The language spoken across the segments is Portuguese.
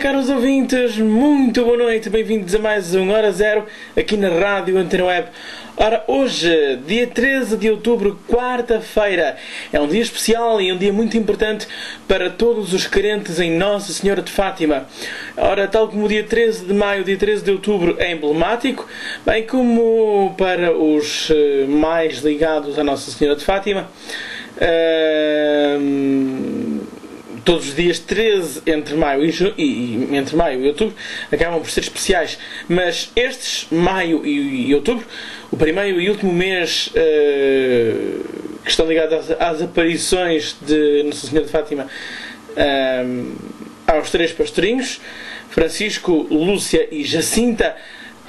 caros ouvintes, muito boa noite, bem-vindos a mais um Hora Zero aqui na Rádio Antena Web. Ora, hoje, dia 13 de outubro, quarta-feira, é um dia especial e um dia muito importante para todos os crentes em Nossa Senhora de Fátima. Ora, tal como o dia 13 de maio, dia 13 de outubro é emblemático, bem como para os mais ligados à Nossa Senhora de Fátima, todos os dias 13 entre maio e outubro acabam por ser especiais, mas estes, maio e outubro, o primeiro e último mês que estão ligados às aparições de Nossa Senhora de Fátima aos três pastorinhos, Francisco, Lúcia e Jacinta,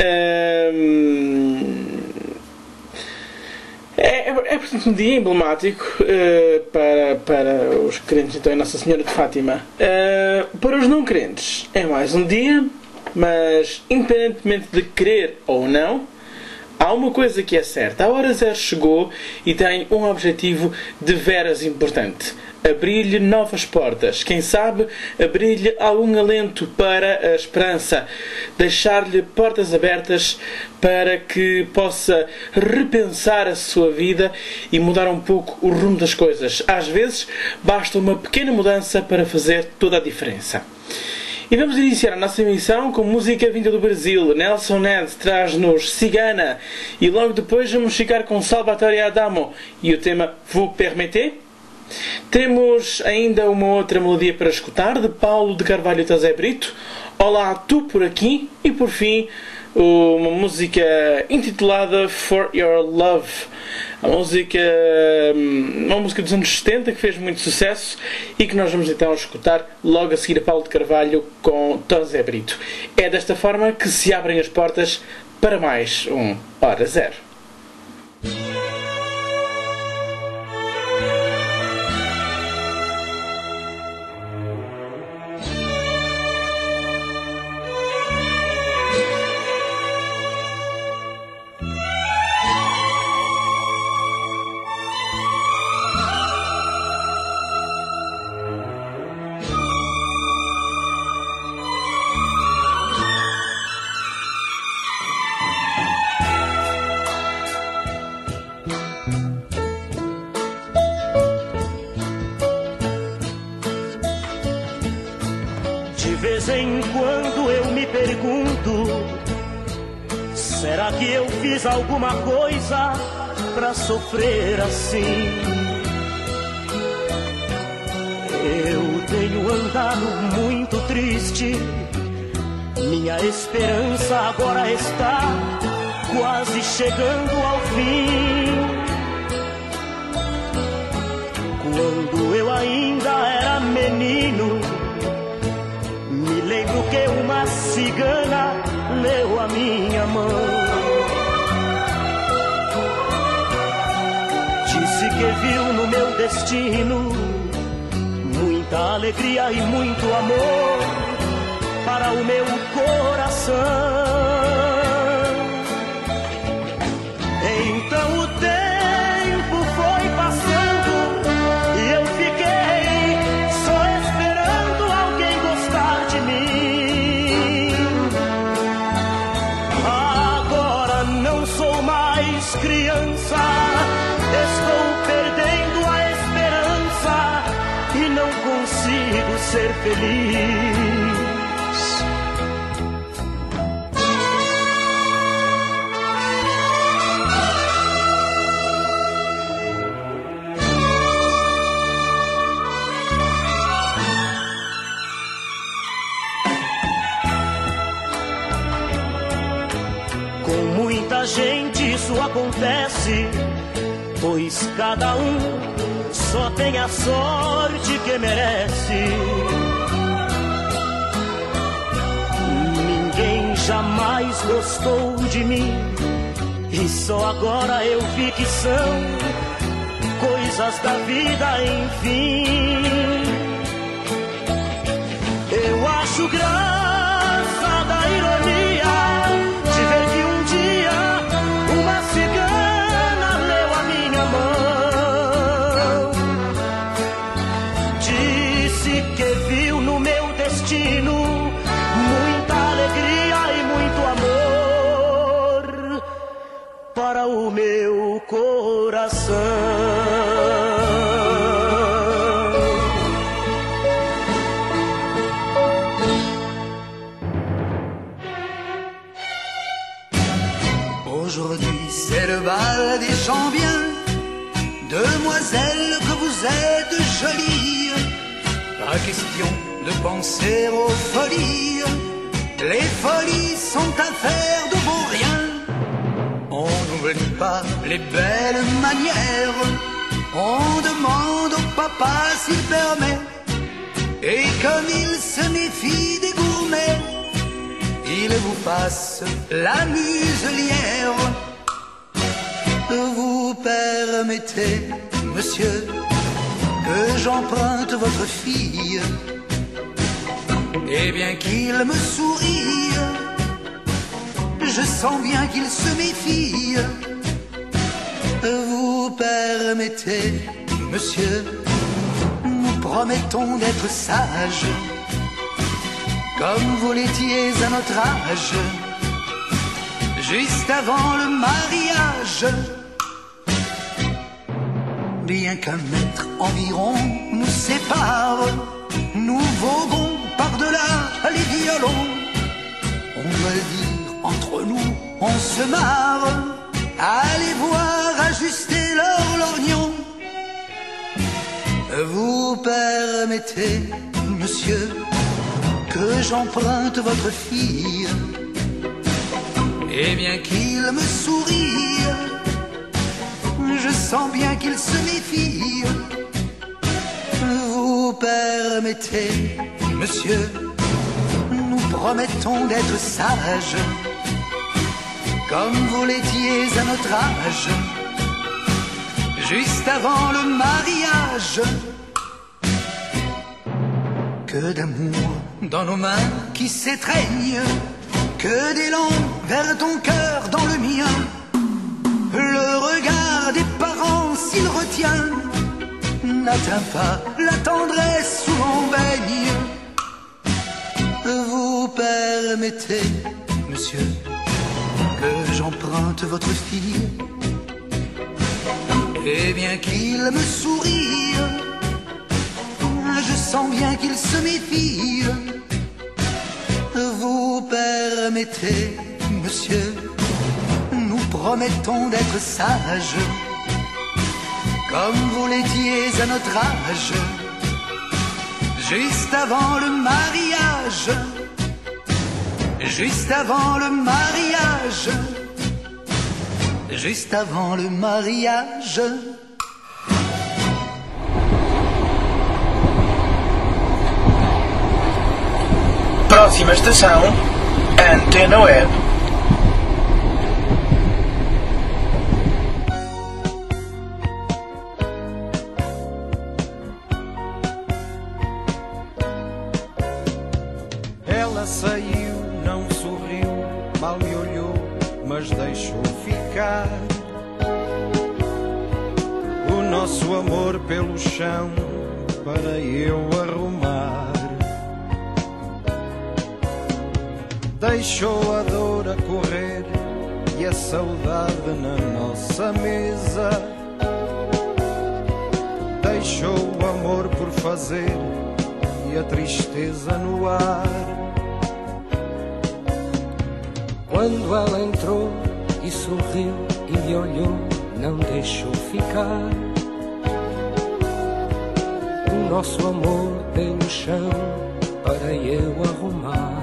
é portanto um dia emblemático para os crentes então em Nossa Senhora de Fátima. Para os não crentes é mais um dia, mas independentemente de querer ou não, há uma coisa que é certa: a Hora Zero chegou e tem um objetivo de veras importante: abrir-lhe novas portas, quem sabe abrir-lhe algum alento para a esperança, deixar-lhe portas abertas para que possa repensar a sua vida e mudar um pouco o rumo das coisas. Às vezes basta uma pequena mudança para fazer toda a diferença. E vamos iniciar a nossa emissão com música vinda do Brasil. Nelson Ned traz-nos Cigana e logo depois vamos ficar com Salvatore Adamo e o tema Vous Permettez. Temos ainda uma outra melodia para escutar, de Paulo de Carvalho Tazé Brito, Olá Tu Por Aqui, e por fim uma música intitulada For Your Love, uma música dos anos 70 que fez muito sucesso e que nós vamos então escutar logo a seguir a Paulo de Carvalho com Tazé Brito. É desta forma que se abrem as portas para mais um Hora Zero. Será que eu fiz alguma coisa pra sofrer assim? Eu tenho andado muito triste, minha esperança agora está quase chegando ao fim. Quando eu ainda era menino, me lembro que uma cigana leu a minha mão. Disse que viu no meu destino muita alegria e muito amor para o meu coração. Então o tempo foi passando e eu fiquei só esperando alguém gostar de mim. Agora não sou mais criança, estou perdendo a esperança e não consigo ser feliz. Com muita gente isso acontece, pois cada um só tem a sorte que merece. Ninguém jamais gostou de mim e só agora eu vi que são coisas da vida, enfim. Eu acho graça da ironia de ver que um dia uma cigana leu a minha mão. Disse que viu no meu destino chora o meu coração. Aujourd'hui c'est le bal des gens bien. Demoiselle, que vous êtes jolie. Pas question de penser aux folies. Les folies sont affaires de beau rien. On n'oublie pas les belles manières. On demande au papa s'il permet. Et comme il se méfie des gourmets, il vous passe la muselière. Vous permettez, monsieur, que j'emprunte votre fille. Et bien qu'il me sourie, je sens bien qu'il se méfie. Vous permettez, monsieur, nous promettons d'être sages, comme vous l'étiez à notre âge, juste avant le mariage. Bien qu'un mètre environ nous sépare, nous voguons par-delà les violons. On va le dire, entre nous, on se marre. Allez voir ajuster leur lorgnon. Vous permettez, monsieur, que j'emprunte votre fille. Et bien qu'il me sourie, je sens bien qu'il se méfie. Vous permettez, monsieur, nous promettons d'être sages, comme vous l'étiez à notre âge, juste avant le mariage. Que d'amour dans nos mains qui s'étreignent, que d'élan vers ton cœur dans le mien. Le regard des parents, s'il retient, n'atteint pas la tendresse où l'on baigne. Vous permettez, monsieur, que j'emprunte votre fille. Et bien qu'il me sourie, je sens bien qu'il se méfie. Vous permettez, monsieur, nous promettons d'être sages, comme vous l'étiez à notre âge, juste avant le mariage, juste avant le mariage, juste avant le mariage. Próxima estação, Antena Web. Ela saiu, não sorriu, mal me olhou, mas deixou ficar o nosso amor pelo chão para eu arrumar. Deixou a dor a correr e a saudade na nossa mesa. Deixou o amor por fazer e a tristeza no ar. Quando ela entrou e sorriu e me olhou, não deixou ficar o nosso amor pelo chão para eu arrumar.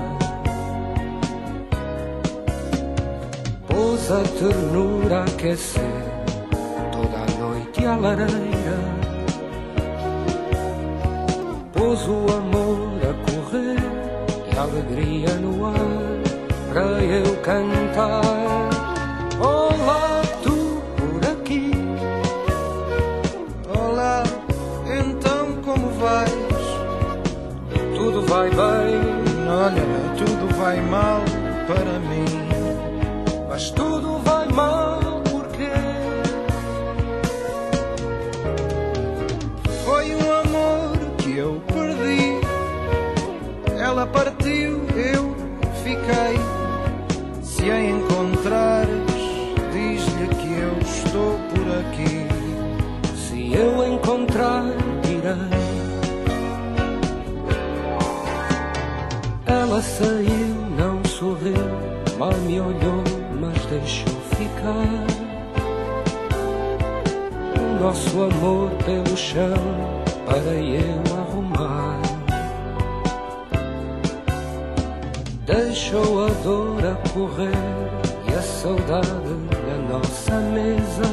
Pôs a ternura a aquecer toda a noite à lareira. Pôs o amor a correr e a alegria no ar para eu cantar. Olá, tu por aqui. Olá, então como vais? Tudo vai bem? Olha, tudo vai mal para mim. Mas tudo vai mal porque foi um amor que eu perdi. Ela partiu, eu fiquei. Se a encontrares, diz-lhe mal me olhou, mas deixou ficar o nosso amor pelo chão para eu arrumar. Deixou a dor a correr e a saudade na nossa mesa.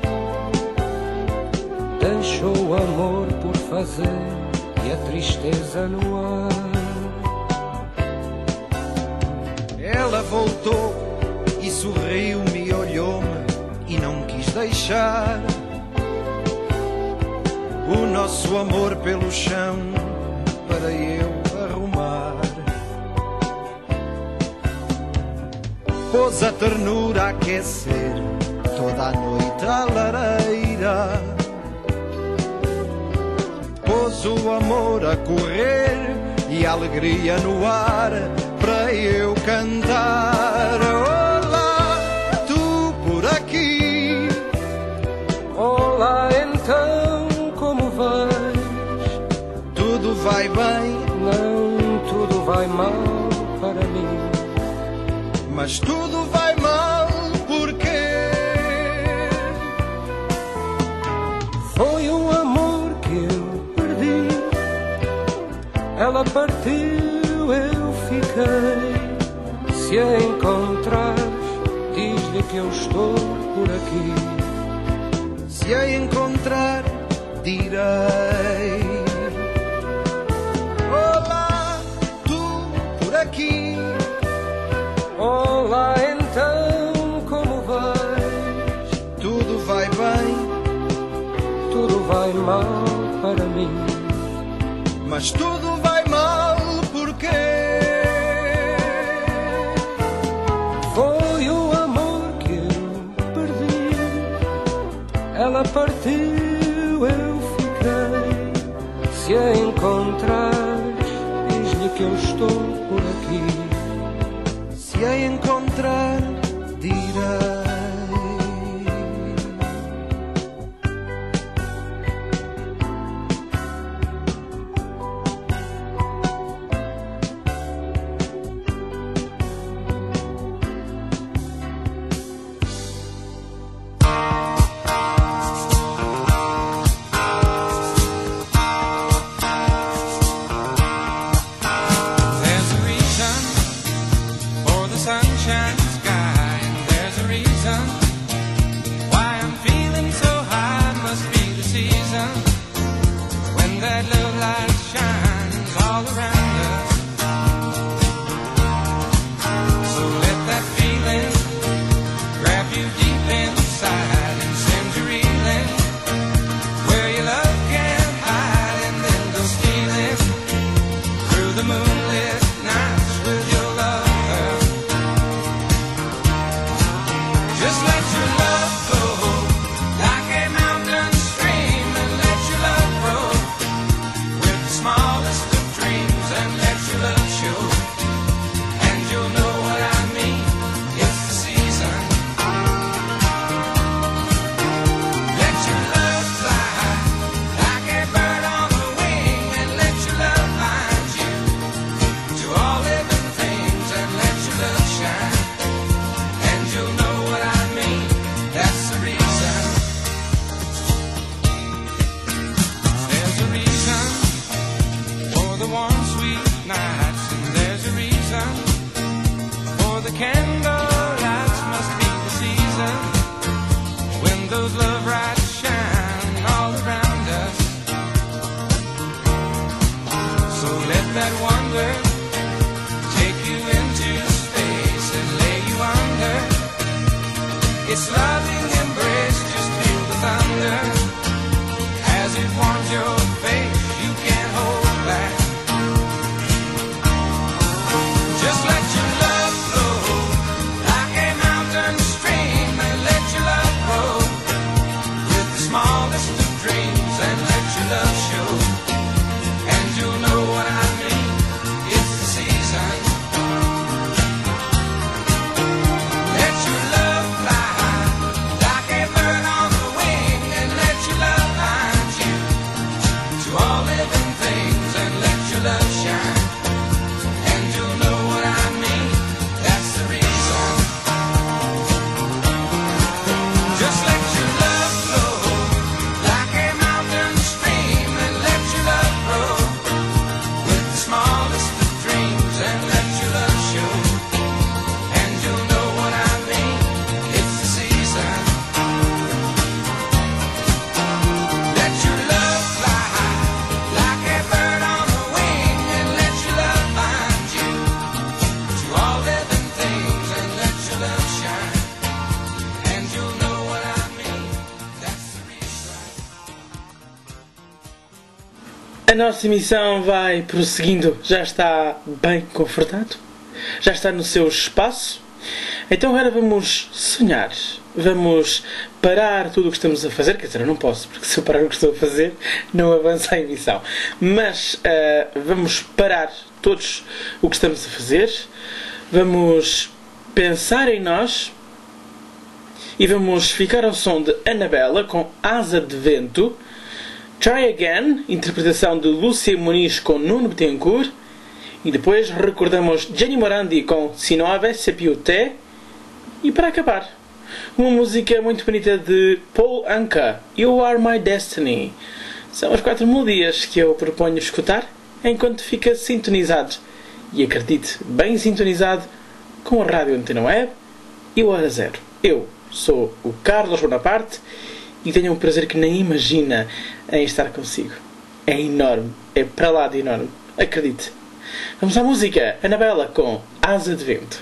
Deixou o amor por fazer e a tristeza no ar. Ela voltou e sorriu-me, olhou-me e não quis deixar o nosso amor pelo chão para eu arrumar. Pôs a ternura a aquecer toda a noite à lareira. Pôs o amor a correr e a alegria no ar para eu cantar. Olá, tu por aqui. Olá, então, como vais? Tudo vai bem? Não, tudo vai mal para mim. Mas tudo vai mal porque foi um amor que eu perdi. Ela partiu, eu fiquei. Se a encontrares, diz-lhe que eu estou por aqui. se a encontrar, direi: olá, tu por aqui. Olá, então, como vais? Tudo vai bem? Tudo vai mal para mim. Mas tudo vai mal porque foi o amor que eu perdi. Ela partiu, eu fiquei. Se a encontrares, diz-lhe que eu estou por aqui. se a encontrar, direi. Sunshine sky, and there's a reason why I'm feeling so high. Must be the season when that love light shines all around us. So let that feeling grab you deep inside and send you reeling where your love can't hide, and then go stealing through the moonlit nights with your love. Just let your love flow like a mountain stream, and let your love grow with the smallest of dreams, and let your love show, and you'll know what I mean. It's the season. Let your love fly like a bird on the wing, and let your love find you to all living things, and let your love shine, and you'll know what I mean. That's the reason. There's a reason for the warm, sweet nights, and there's a reason for the candle lights. Must be the season when those love lights shine all around us. So let that wonder take you into space and lay you under its loving embrace. Just feel the thunder as it warms your face. You can't hold back. Just let your love flow like a mountain stream, and let your love grow with the smallest of dreams, and let your love show, and you'll know what I mean. It's the season. Let your love fly like a bird on the wing, and let your love find you nossa emissão vai prosseguindo. Já está bem confortado? Já está no seu espaço? Então agora vamos sonhar. Vamos parar tudo o que estamos a fazer. Quer dizer, eu não posso, porque se eu parar o que estou a fazer, não avança a emissão. Mas vamos parar todos o que estamos a fazer. Vamos pensar em nós. E vamos ficar ao som de Anabela com Asa de Vento. Try Again, interpretação de Lúcia Muniz com Nuno Betancourt. E depois recordamos Jenny Morandi com Se Não Houvesse Piuté. E para acabar, uma música muito bonita de Paul Anka, You Are My Destiny. São as 4 melodias que eu proponho escutar enquanto fica sintonizado. E acredite, bem sintonizado com a Rádio Antena Web e o Hora Zero. Eu sou o Carlos Bonaparte e tenho um prazer que nem imagina em estar consigo. É enorme, é para lá de enorme, acredite. Vamos à música, Anabela com Asa de Vento.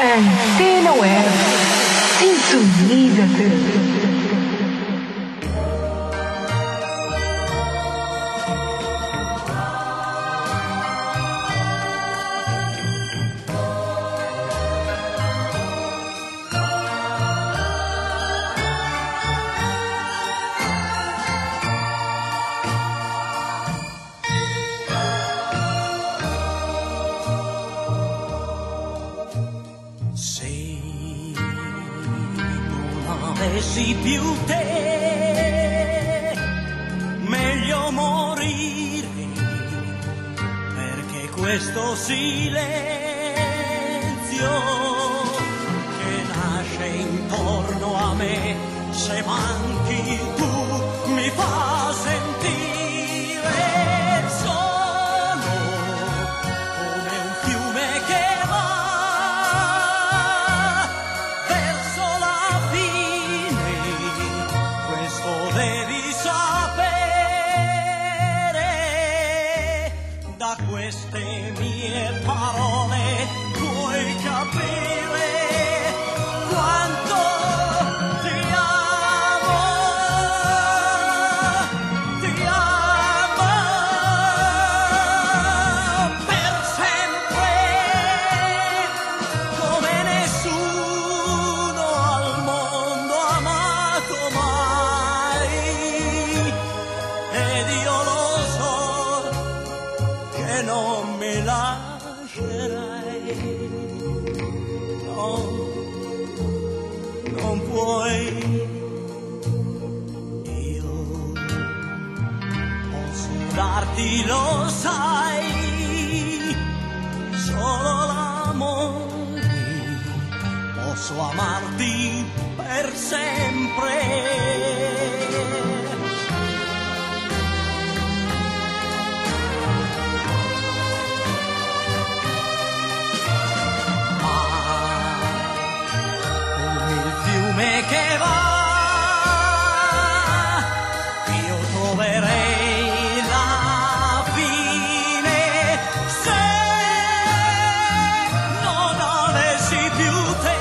Antena Web. Sintoniza-te. Avessi più te, meglio morire, perché questo silenzio che nasce intorno a me, se manchi tu, mi fa sentire solo come un fiume che va verso la fine. Questo devi sapere, da queste mie parole puoi capire quanto ti amo, per sempre, come nessuno al mondo ha amato mai. Ed io lo so che non mi lascerai, no, non puoi. Io posso darti, lo sai, solo l'amore, posso amarti per sempre. Che va, io troverei la fine se non avessi più te.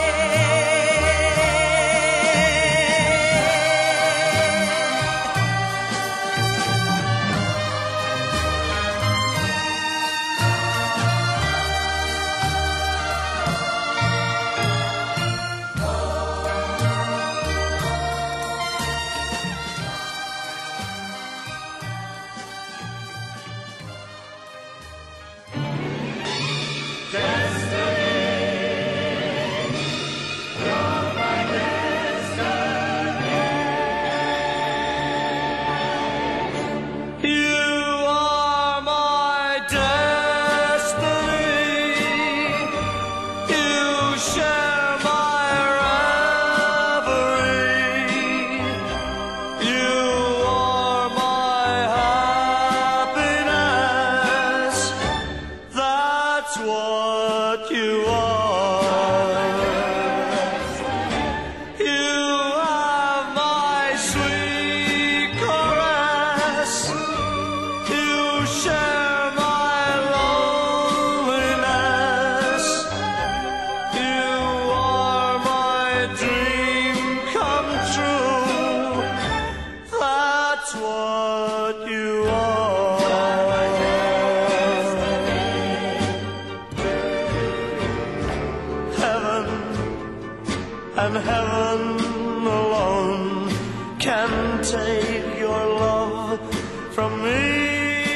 And heaven alone can take your love from me.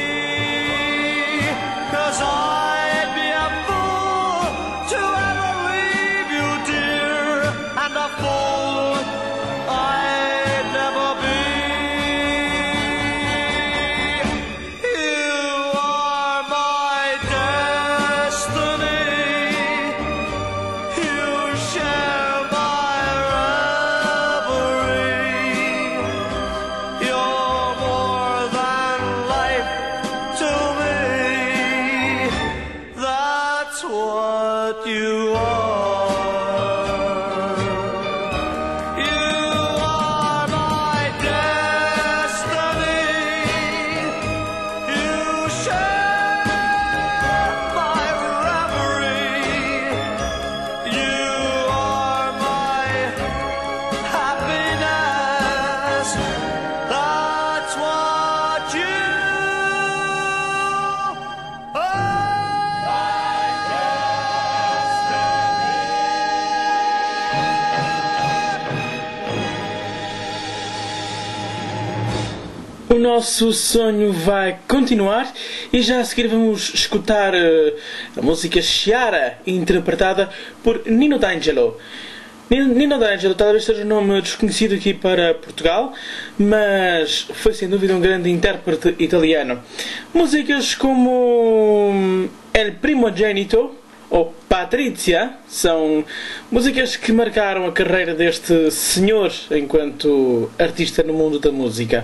'Cause I'd be a fool to ever leave you, dear, and a fool I'd never be. You are my destiny. You share my O nosso sonho vai continuar e já a seguir vamos escutar a música Chiara, interpretada por Nino D'Angelo. Nino D'Angelo talvez seja um nome desconhecido aqui para Portugal, mas foi sem dúvida um grande intérprete italiano. Músicas como El Primogenito ou Patrizia são músicas que marcaram a carreira deste senhor enquanto artista no mundo da música.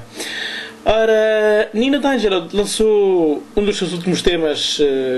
Ora, Nino D'Angelo lançou um dos seus últimos temas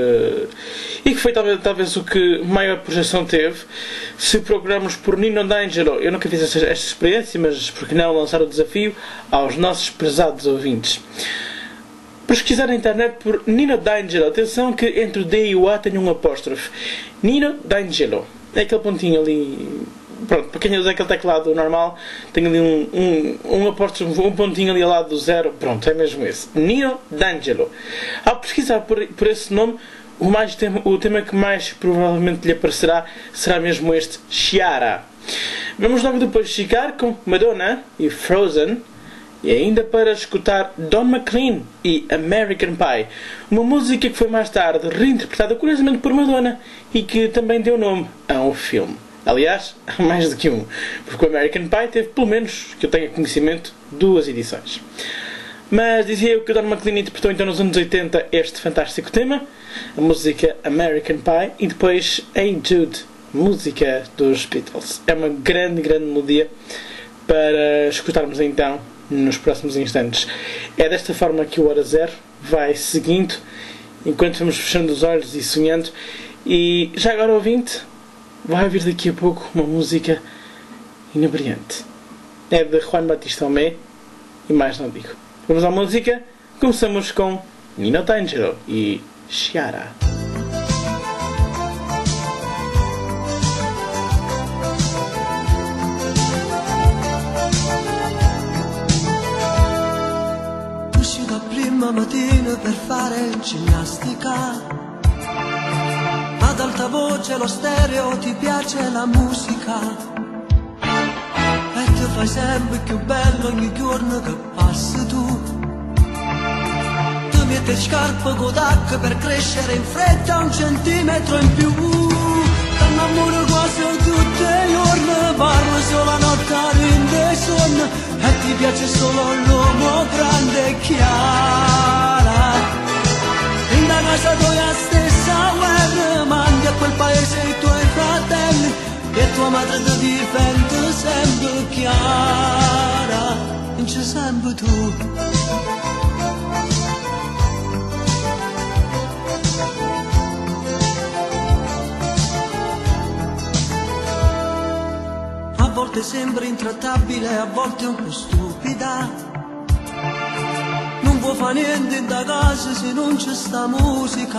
e que foi talvez o que maior projeção teve. Se procurarmos por Nino D'Angelo, eu nunca fiz esta experiência, mas por que não lançar o desafio aos nossos prezados ouvintes? Pesquisar na internet por Nino D'Angelo. Atenção que entre o D e o A tem um apóstrofe. Nino D'Angelo. É aquele pontinho ali. Pronto, para quem usa aquele teclado normal, tem ali um apóstrofe, um pontinho ali ao lado do zero. Pronto, é mesmo esse. Nino D'Angelo. Ao pesquisar por esse nome, o tema que mais provavelmente lhe aparecerá será mesmo este, Chiara. Vamos logo depois ficar com Madonna e Frozen. E ainda para escutar Don McLean e American Pie, uma música que foi mais tarde reinterpretada curiosamente por Madonna e que também deu nome a um filme. Aliás, mais do que um, porque o American Pie teve, pelo menos que eu tenha conhecimento, 2 edições. Mas dizia eu que o Don McLean interpretou então nos anos 80 este fantástico tema, a música American Pie, e depois Hey Jude, música dos Beatles. É uma grande melodia para escutarmos então nos próximos instantes. É desta forma que o Hora Zero vai seguindo, enquanto vamos fechando os olhos e sonhando. E já agora, ouvinte, vai ouvir daqui a pouco uma música inebriante. É de Juan Batista Tomé e mais não digo. Vamos à música. Começamos com Nino D'Angelo e Chiara. Mattina per fare ginnastica, ad alta voce lo stereo, ti piace la musica e ti fai sempre più bello ogni giorno che passi tu. Ti metti scarpe Kodak per crescere in fretta 1 centimetro in più. T'annamoro quasi tutti i giorni, parlo solo la notte in dei sonno e ti piace solo l'uomo grande e chiara. In da casa tua stessa guerra, mandi a quel paese i tuoi fratelli e tua madre ti difende sempre chiara. Vince sempre tu. A volte sembra intrattabile, a volte un po' stupida. Non può fare niente da casa se non c'è sta musica.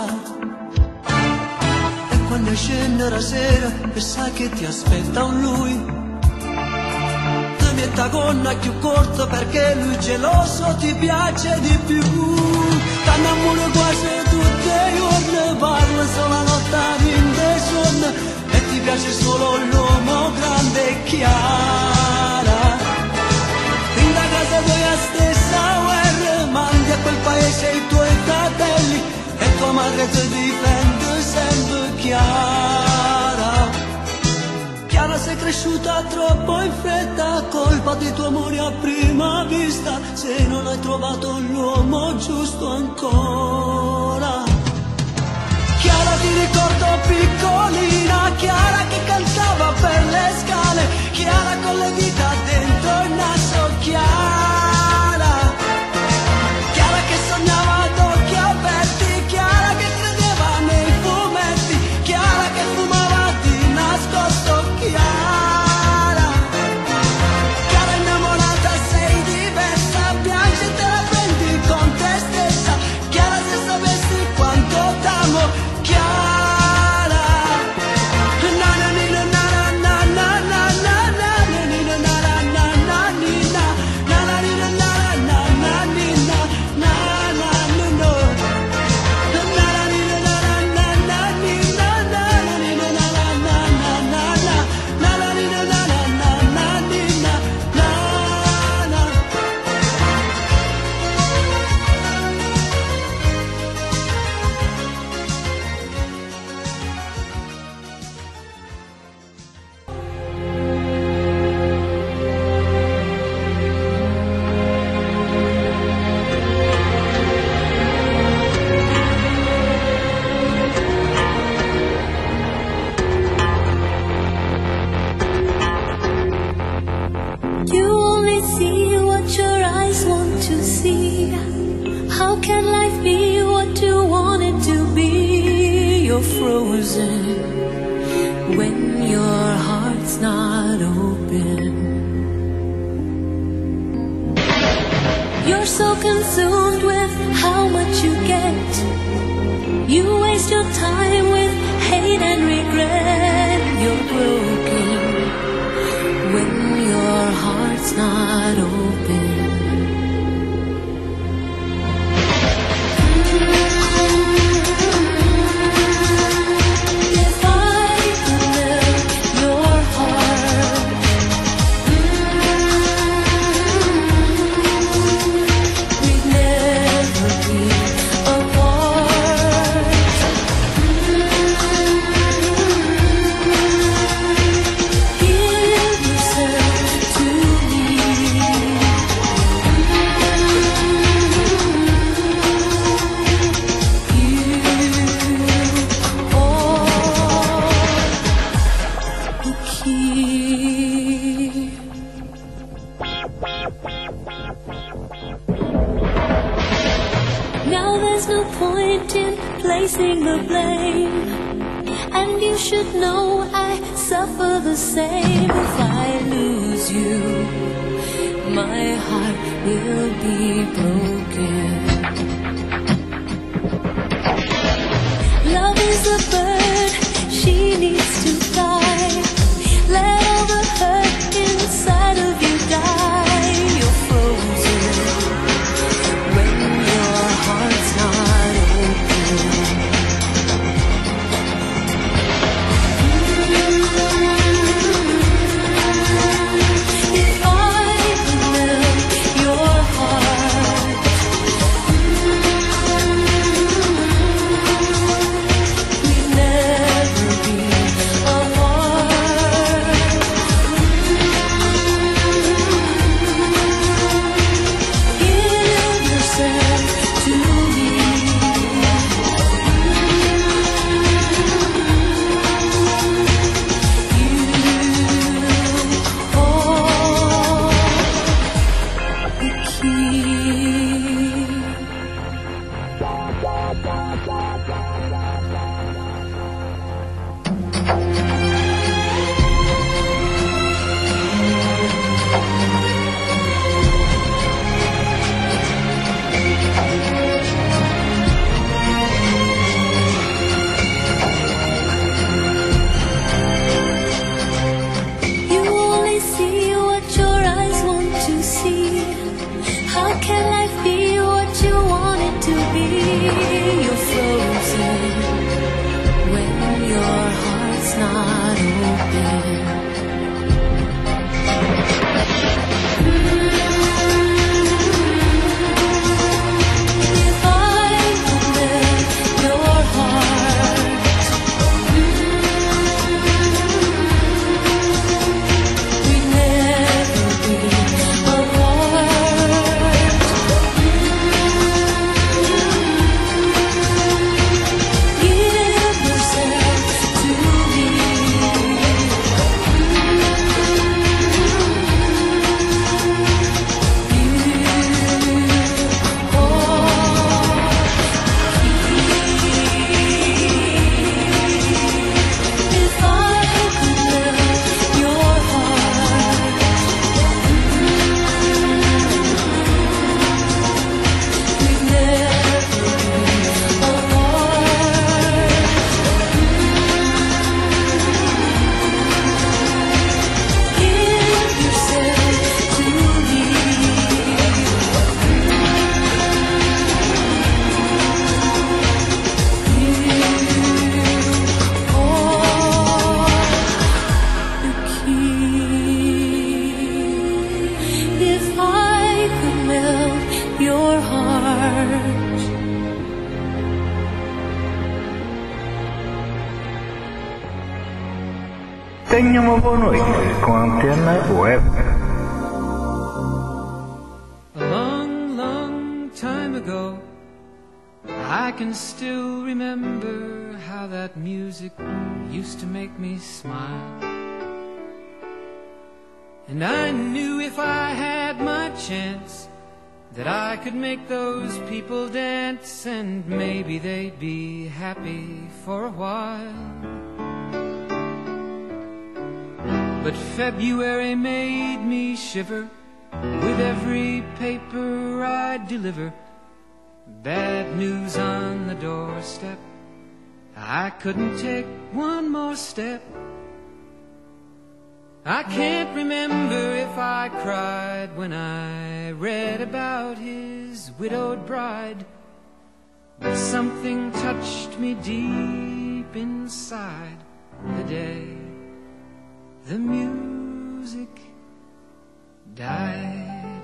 E quando scende la sera e sai che ti aspetta un lui, ti mette la gonna più corta perché lui geloso ti piace di più. T'annamoro quasi tutti i giorni, parla solo la notte in dei sonno e ti piace solo l'uomo grande e chiara. In da casa tua stessa guerra, mandi a quel paese i tuoi fratelli e tua madre ti difende sempre chiara. Chiara, sei cresciuta troppo in fretta, colpa dei tuoi amori a prima vista, se non hai trovato l'uomo giusto ancora. Chiara, ti ricordo piccolina, Chiara che cantava per le scale, Chiara con le dita dentro il naso, Chiara, Chiara che sognava ad occhi aperti, Chiara che credeva nei fumetti, Chiara che fumava di nascosto, Chiara, Chiara innamorata sei diversa, piangi e te la prendi con te stessa, Chiara se sapessi quanto t'amo, na na na na na na na na na na na na you're frozen when your heart's not open. You're so consumed with how much you get. You waste your time with hate and regret. You're broken when your heart's not open. If I could melt your heart, we'd never be apart. Give yourself to me. You are the key. Now there's no point in placing the blame, and you should know I suffer the same. If I lose you, my heart will be broken. Love is a bird, she needs to fly. Let all the hurt inside of you die. You're frozen when your heart's not open. If I could melt your heart, we'd never be apart. Give yourself to me. You are the key. You only see what your eyes want to see. How can I be what you want it to be? You're frozen when your heart's not open. If I could melt your heart, we'd never be apart. Give yourself to me. If I could melt your heart, we'd never be apart. Give yourself to me. If I could melt your heart, Tenha uma boa noite com a Antena Web. A long, long time ago, I can still remember how that music used to make me smile. And I knew if I had my chance, that I could make those people dance, and maybe they'd be happy for a while. But February made me shiver with every paper I'd deliver. Bad news on the doorstep, I couldn't take one more step. I can't remember if I cried when I read about his widowed bride, but something touched me deep inside the day the music died.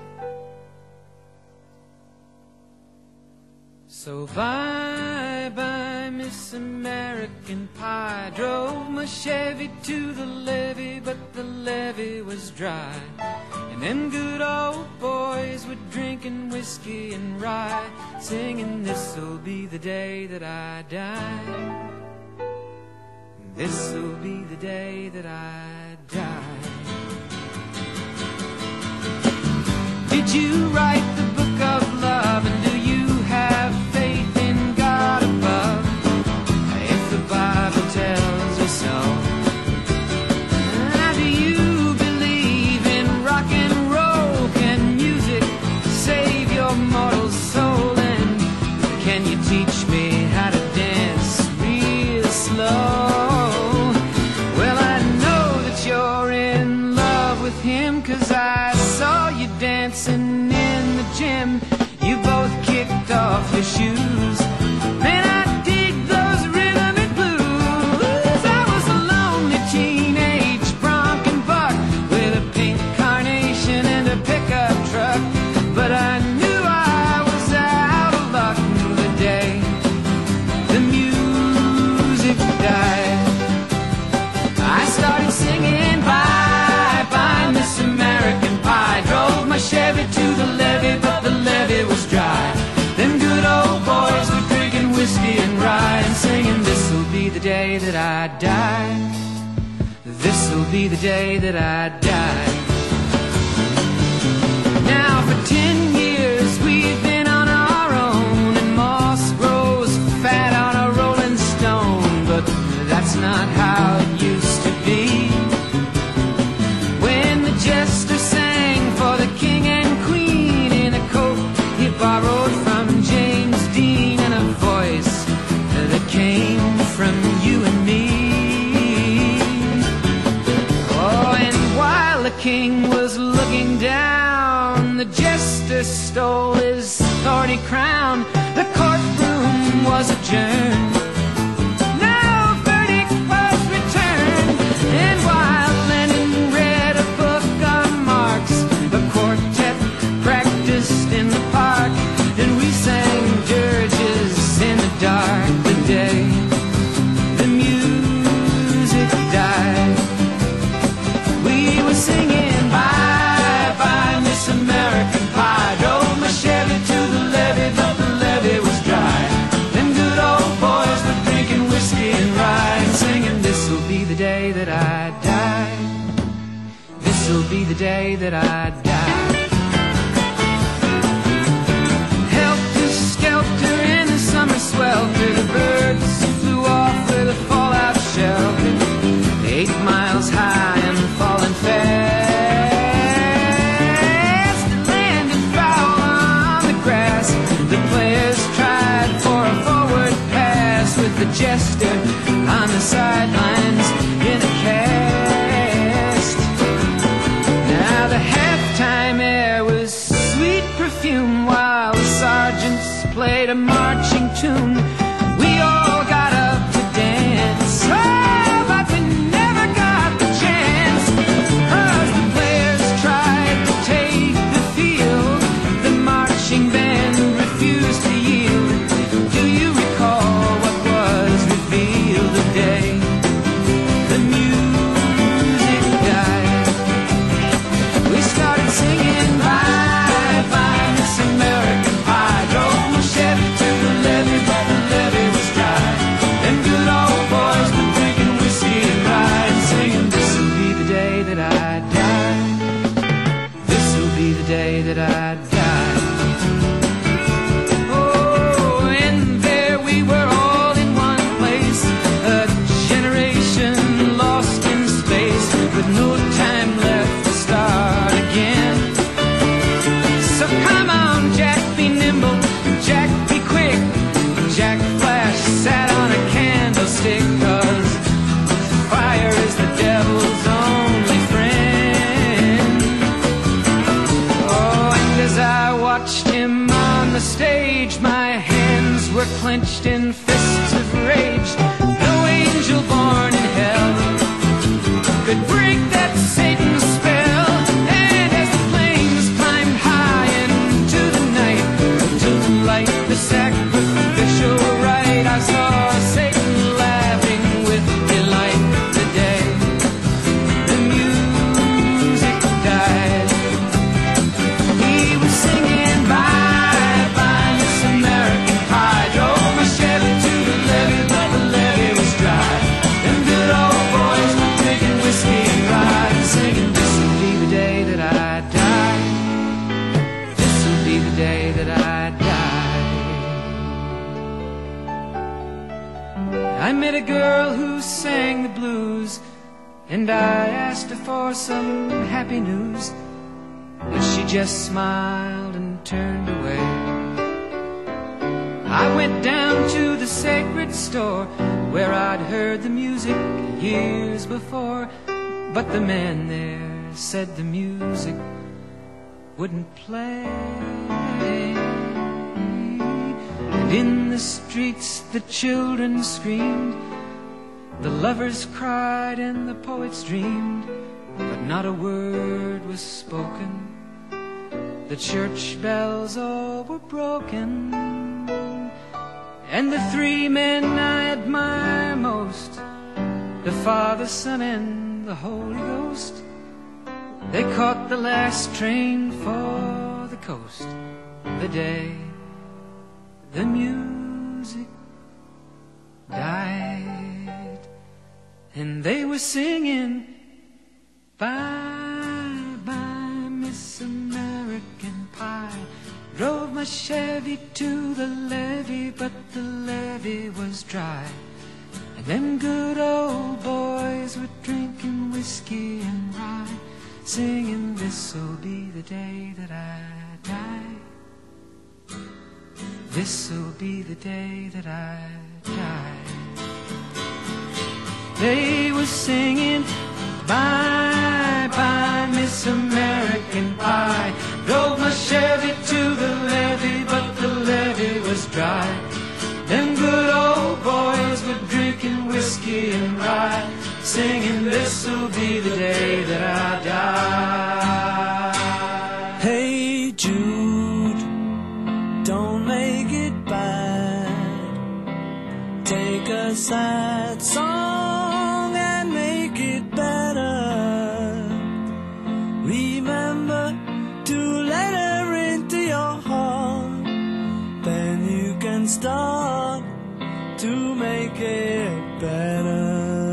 So bye-bye, Miss American Pie. Drove my Chevy to the levee, but the levee was dry. And them good old boys were drinking whiskey and rye, singing, this'll be the day that I die. This'll be the day that I die. Did you write the book of love, and do you have faith in God above? If the Bible tells us so. Now, do you believe in rock and roll? Can music save your mortal soul? And can you teach me how to dance real slow? Well, I know that you're in love with him, 'cause I saw you dancing in the gym. You both kicked off your shoes. Man, I dig those rhythm and blues. I was a lonely teenage bronc and buck with a pink carnation and a pickup truck, but I knew I was out of luck the day the music died. I started singing bye-bye, Miss American Pie. Drove my Chevy to the levee, but the levee was dry. Them good old boys were drinking whiskey and rye, and singing, this'll be the day that I die. This'll be the day that I die. Now for 10 years we've been on our own, and moss grows fat on a rolling stone, but that's not how it used to be. When the jester sang for the king and queen in a coat he borrowed from James Dean, and a voice that came from you and me. Oh, and while the king was looking down, the jester stole his thorny crown. The courtroom was adjourned. No verdict was returned. And while Lenin read a book on Marx, the quartet practiced in the park, and we sang dirges in the dark the day the music died. We were singing bye-bye, Miss American Pie. Drove my Chevy to the levee, but the levee was dry. Them good old boys were drinking whiskey and rye, and singing, this'll be the day that I die. This'll be the day that I die. Helter-skelter in the summer swelter, the birds flew off with a fallout shelter. 8 miles high and falling fast. It landed foul on the grass. The players tried for a forward pass, with the jester on the sidelines in a cast. Now the halftime air was sweet perfume, while the sergeants played a marching tune. We all got up to dance, oh, but we never got the chance, 'cause the players tried to take the field. The marching band refused to yield. Do you recall what was revealed today clenched in fists of rage. No angel born in hell could break that Satan spell. And as the flames climbed high into the night, to light the sacrificial rite, I saw Satan laughing with delight. The day the music died, he was singing bye bye Miss American Pie. Drove my Chevy to the levee, but the levee was dry. Them good old boys drinking whiskey and rye, singing, this'll be the day that I die. This'll be the day that I die. I met a girl who sang the blues, and I asked her for some happy news, but she just smiled and turned away. I went down to the sacred store where I'd heard the music years before, but the man there said the music wouldn't play. And in the streets the children screamed, the lovers cried and the poets dreamed, but not a word was spoken. The church bells all were broken, and the three men I admire most, the Father, Son, and the Holy Ghost, they caught the last train for the coast. The day the music died, and they were singing bye bye Miss American Pie. Drove my Chevy to the levee, but the levee was dry. And them good old boys were drinking whiskey and rye, singing, this'll be the day that I die. This'll be the day that I die. They were singing bye bye Miss American Pie. Drove my Chevy to the levee, but the levee was dry. Them good old boys were drinking whiskey and rye, singing, this'll be the day that I die. Hey Jude, don't make it bad. Take a sad song and make it better. Remember to let her into your heart, then you can start to make it better.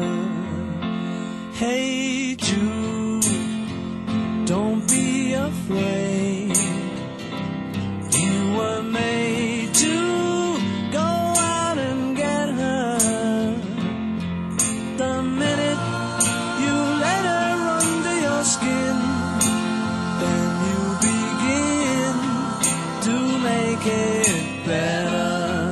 Hey Jude, don't be afraid. You were made to go out and get her. The minute you let her under your skin, then you begin to make it better.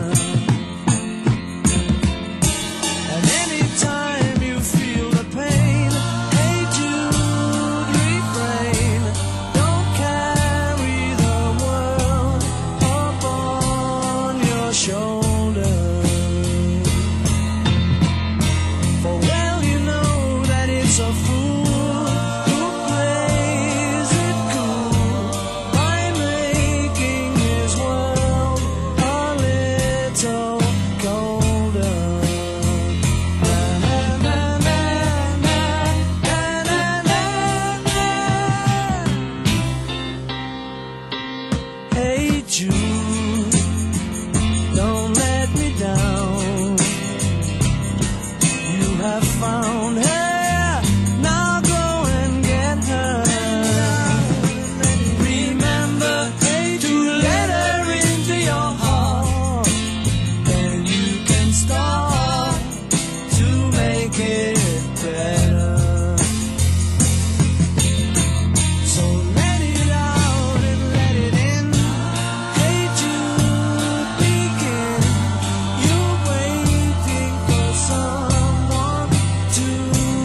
And anytime you feel the pain, hey Jude, refrain. Don't carry the world up on your shoulder. For well you know that it's a fool who plays it cool by making his world a little colder. Na, na, na, na, na, na, na, na, na. Hey Jude, don't let me down. You have found her, now go and get her. Remember to let her into your heart, then you can start to make it better. So let it out and let it in. Hey Jude, begin. You're waiting for someone to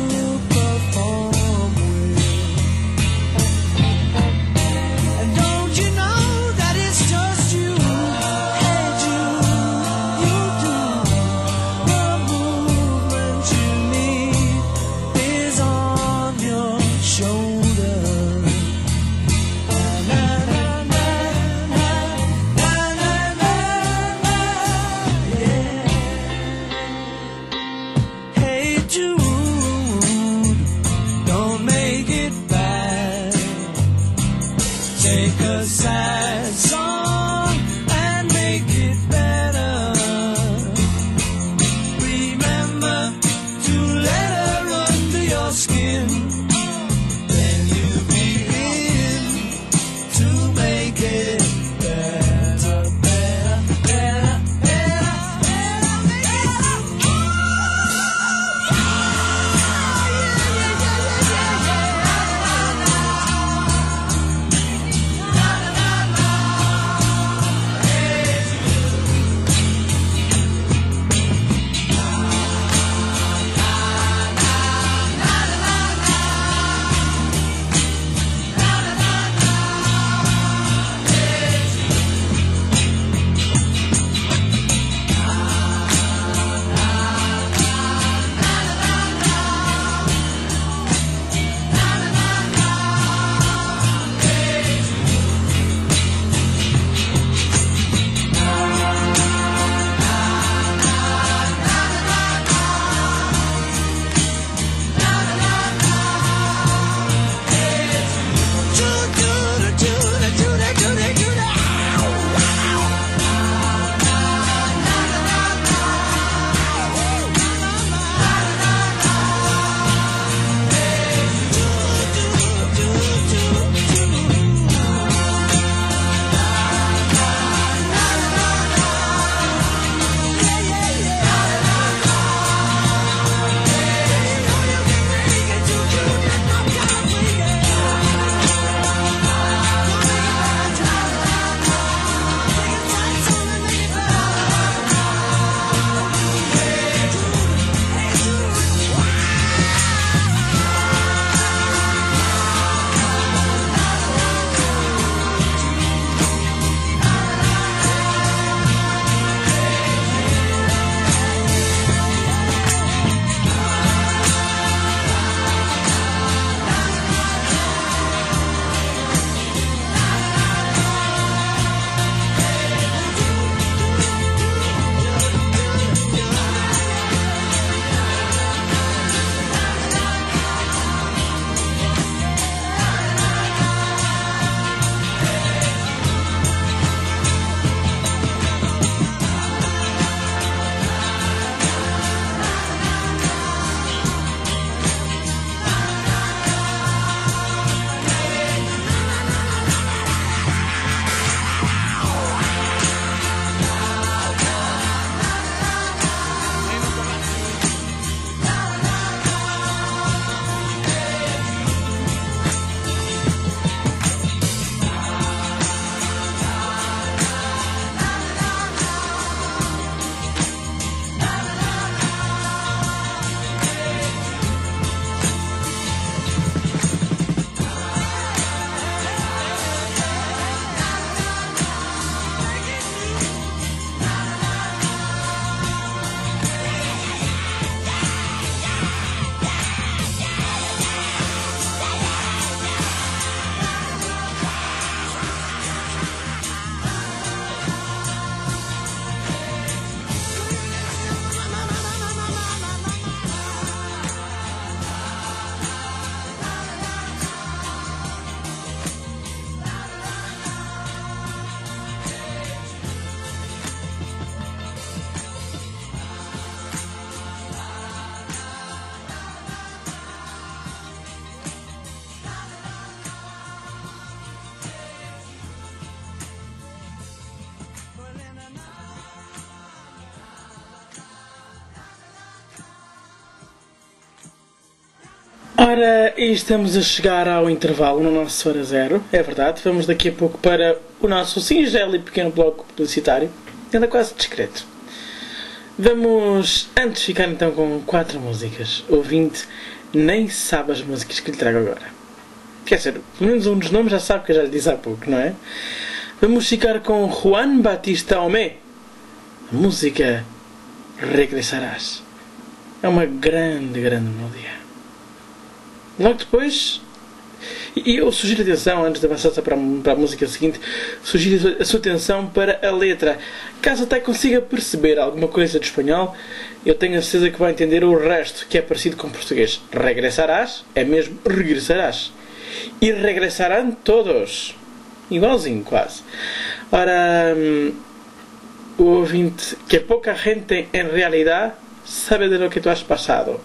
Ora, e estamos a chegar ao intervalo no nosso Hora Zero, é verdade. Vamos daqui a pouco para o nosso singelo e pequeno bloco publicitário. Anda quase discreto. Vamos antes ficar então com 4 músicas. O ouvinte nem sabe as músicas que lhe trago agora. Quer dizer, pelo menos um dos nomes já sabe, que eu já lhe disse há pouco, não é? Vamos ficar com Juan Batista Omé. A música Regressarás. É uma grande, grande melodia. Logo depois, e eu sugiro atenção, antes de avançar para a música seguinte, sugiro a sua atenção para a letra. Caso até consiga perceber alguma coisa de espanhol, eu tenho a certeza que vai entender o resto, que é parecido com o português. Regressarás é mesmo regressarás. E regressarán todos. Igualzinho, quase. Ora, o ouvinte, que pouca gente en realidad sabe de lo que tu has passado.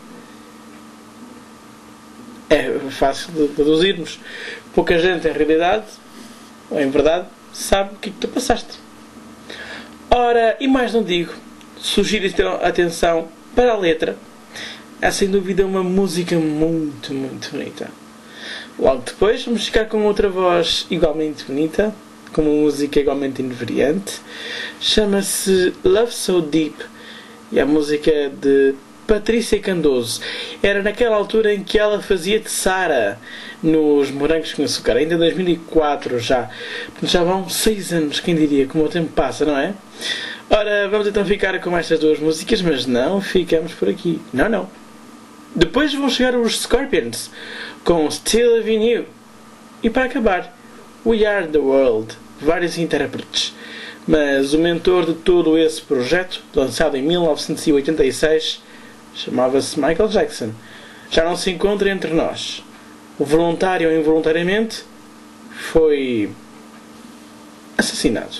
É fácil de deduzirmos. Pouca gente em realidade, ou em verdade, sabe o que tu passaste. Ora, e mais não digo, sugiro então atenção para a letra. É sem dúvida uma música muito, muito bonita. Logo depois vamos ficar com outra voz igualmente bonita, com uma música igualmente invariante. Chama-se Love So Deep e a música é de Patrícia Candoso. Era naquela altura em que ela fazia de Sara nos Morangos com Açúcar, ainda em 2004 já. Já vão 6 anos, quem diria, como o tempo passa, não é? Ora, vamos então ficar com estas 2 músicas, mas não ficamos por aqui. Não. Depois vão chegar os Scorpions com Still Loving You. E para acabar, We Are The World, vários intérpretes. Mas o mentor de todo esse projeto, lançado em 1986, chamava-se Michael Jackson. Já não se encontra entre nós. O voluntário ou involuntariamente foi assassinado.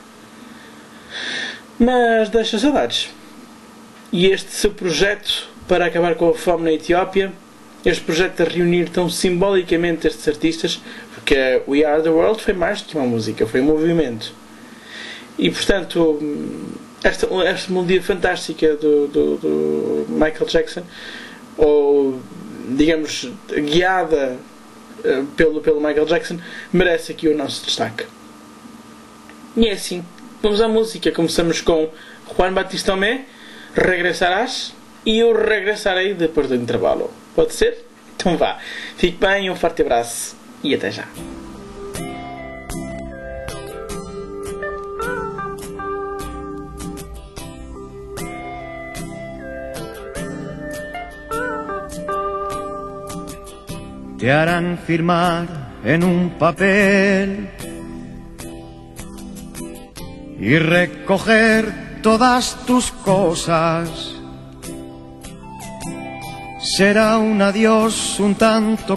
Mas deixa saudades. E este seu projeto para acabar com a fome na Etiópia, este projeto de reunir tão simbolicamente estes artistas, porque We Are The World foi mais do que uma música, foi um movimento. E portanto, esta melodia fantástica do Michael Jackson, ou digamos guiada pelo Michael Jackson, merece aqui o nosso destaque. E é assim, vamos à música. Começamos com Juan Batista Omé, Regressarás, e eu regressarei depois do intervalo. Pode ser? Então vá. Fique bem, um forte abraço e até já. Te harán firmar en un papel y recoger todas tus cosas. Será un adiós un tanto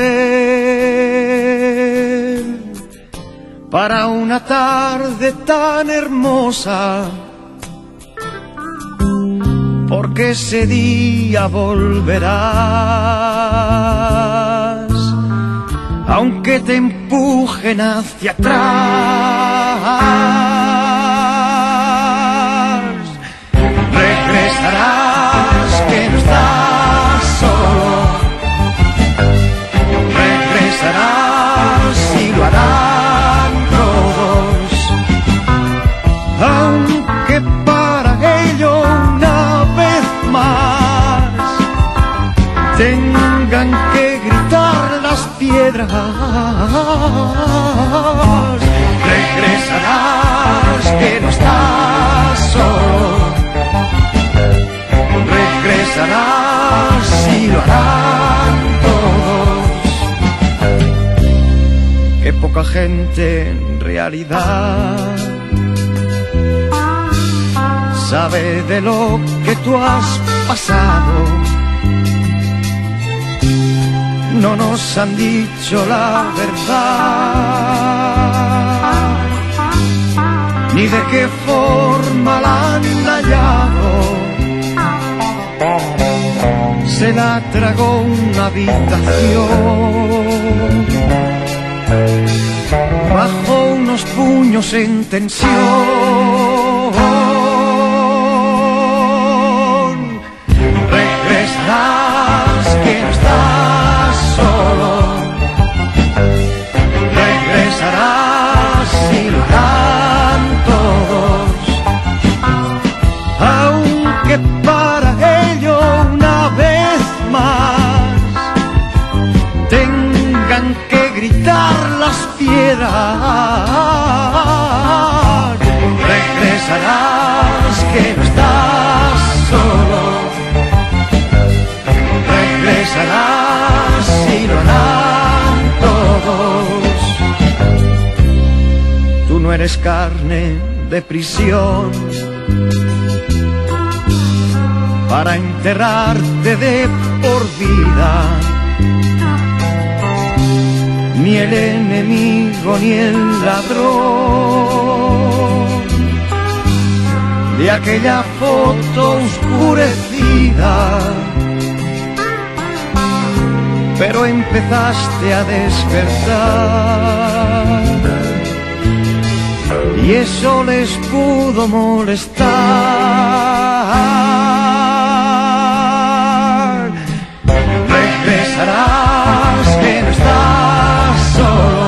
cruel para una tarde tan hermosa, porque ese día volverás, aunque te empujen hacia atrás. Regresarás, que no estás solo. Regresarás y lo harán todos, aunque para ello una vez más tengan que gritar las piedras. Regresarás, que no estás solo. Regresarás y lo harán todos. Qué poca gente en realidad sabe de lo que tú has pasado. No nos han dicho la verdad, ni de qué forma la han hallado. Se la tragó una habitación bajo unos puños en tensión. Regresarás, que no estás quedar. Regresarás, que no estás solo. Regresarás y lo harán todos. Tú no eres carne de prisión para enterrarte de por vida, ni el enemigo ni el ladrón de aquella foto oscurecida. Pero empezaste a despertar y eso les pudo molestar. Regresarás, que no estás solo.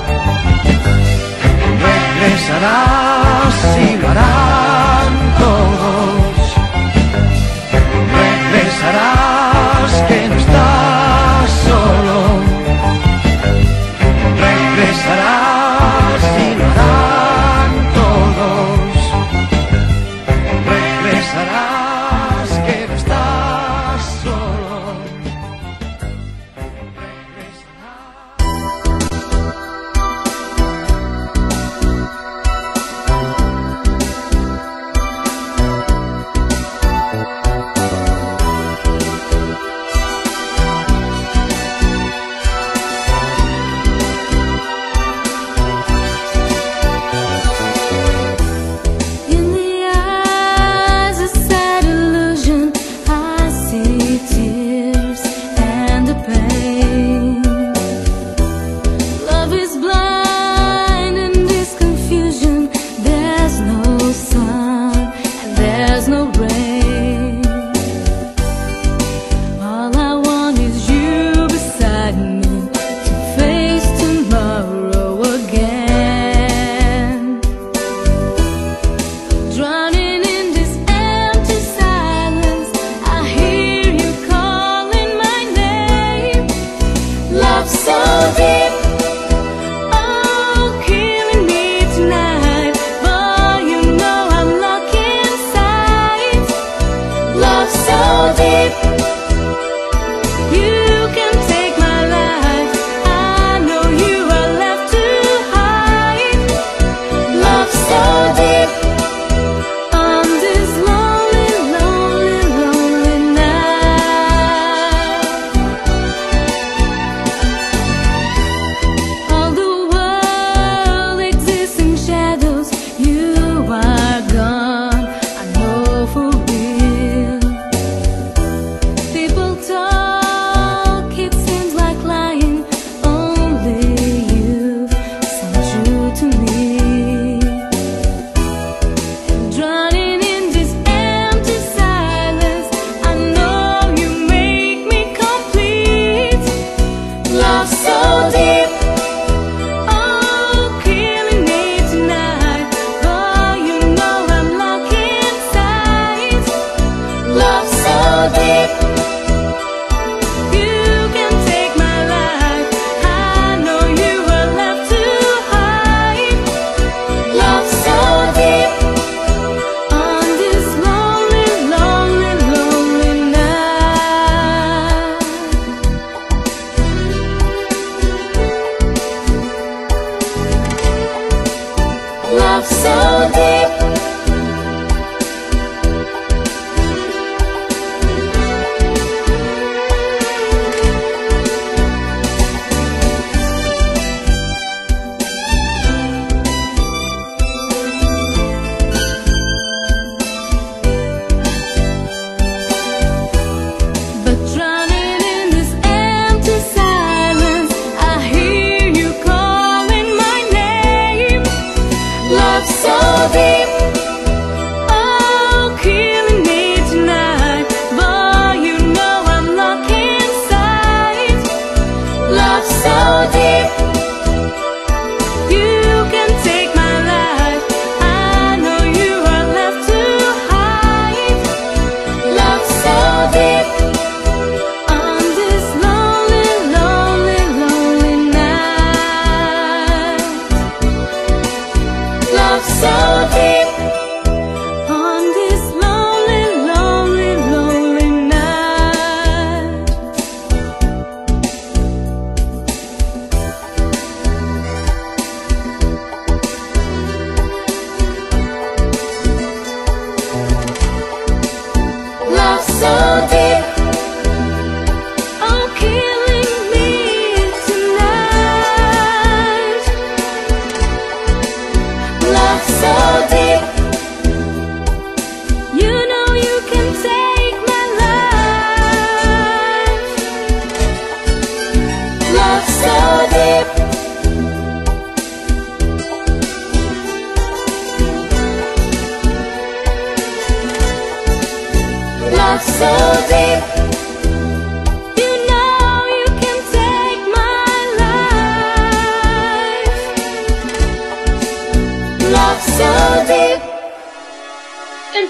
Regresarás y lo harán todos. Regresarás, que no estás solo. Regresarás y lo harán todos.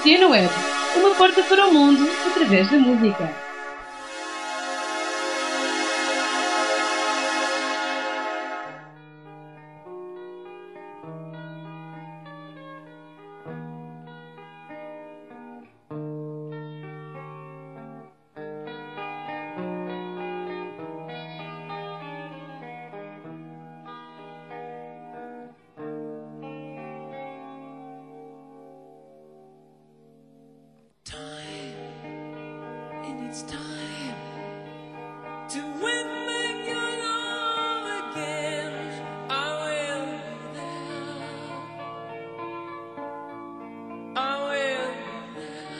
Oceano Web, uma porta para o mundo através da música. It's time to win your love again. I will be there. I will be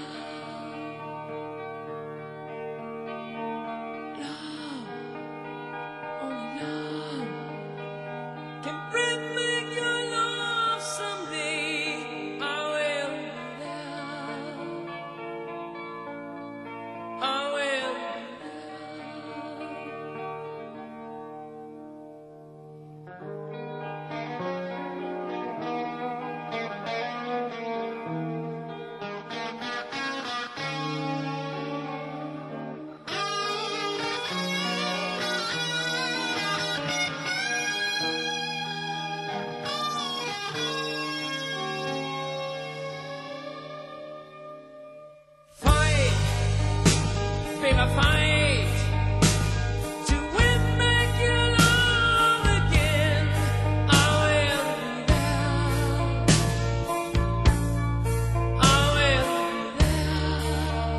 there. Love, only love can bring back your love someday. I will be there. I will. Babe, I fight to win back your love again. I will be there. I will be there.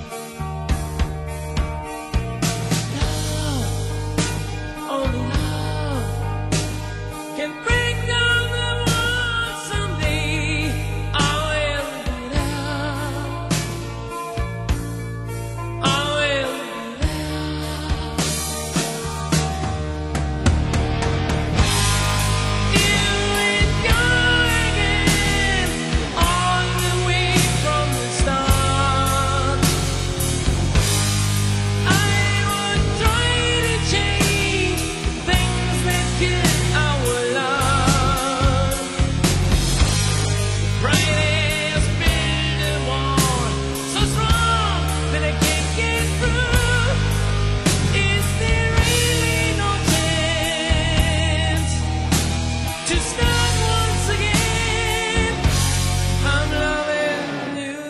Love, only love can bring down the world someday. I will be there. I will be there. Here we go again, all the way from the start. I would try to change things that kill our love. Brightest building wall, so strong that I can't get through. Is there really no chance to start once again? I'm loving you.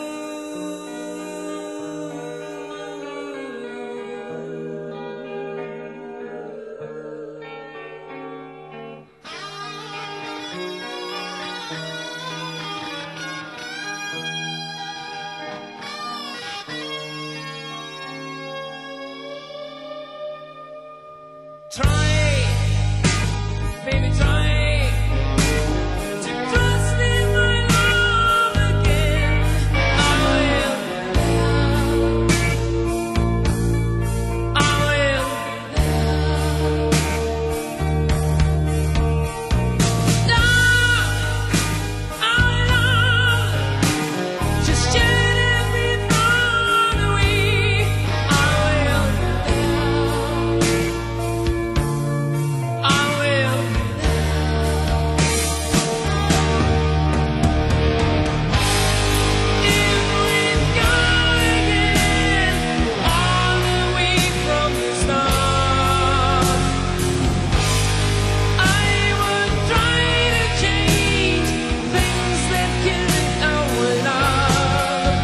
Try, baby, try to trust in my love again. I will be there. I will be there. Love, just shut every thought away. I will be there. I will be there. Here we go again, all the way from the start. I would try to change things that kill our love.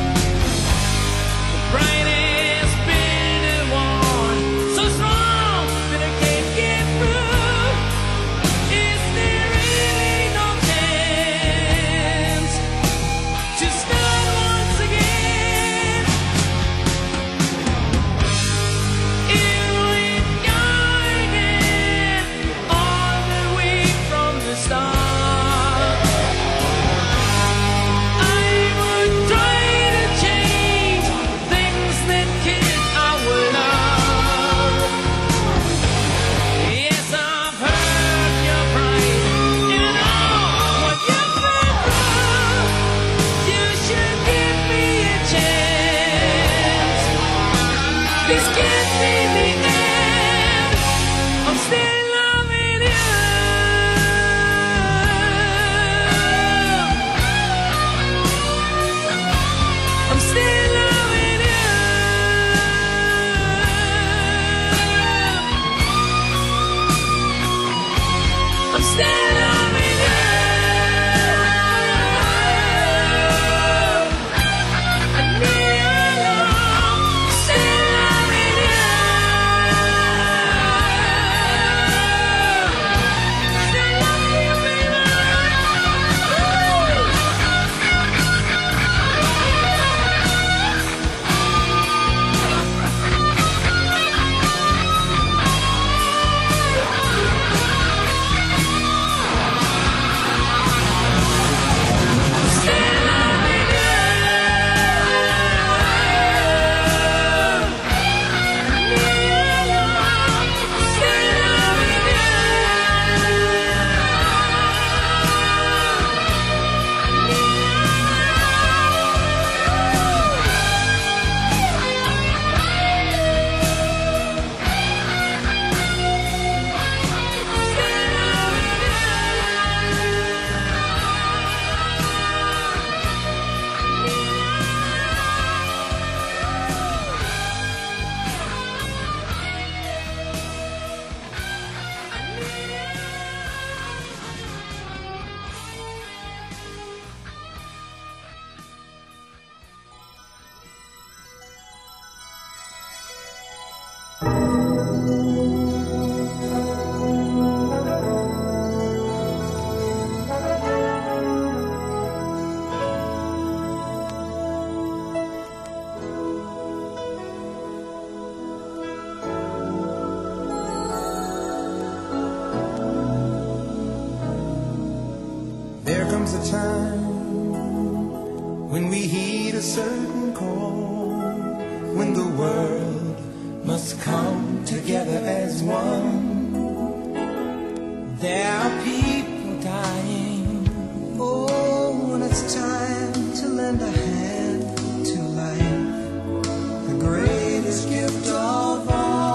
The brightest building wall, so strong that I can't get through. Is there really no chance to start once again? Here we go again, all the way from the start. I would try to change things that kill our love. Yes, I've heard your pride. You know what you've been through. You should give me a chance. This can't be the end. I'm still loving you. comes a time when we heed a certain call, when the world must come together as one. There are people dying. Oh, when it's time to lend a hand to life, the greatest gift of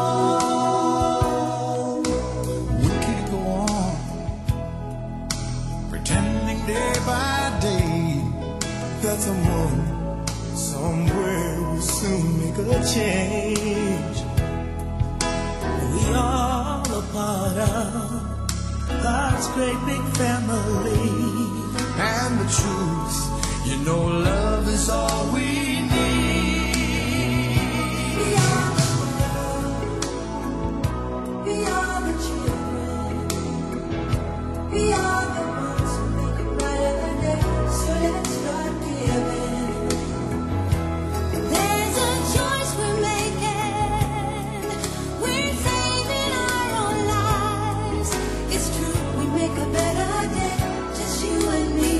all. We could go on pretending day by day that someone somewhere will soon make a change. We are a part of God's great big family. And the truth, you know, love is all we need. We are the world. We are the children. We are the ones who make a brighter day. So let's start giving. There's a choice we're making. We're saving our own lives. It's true, we make a better day, just you and me.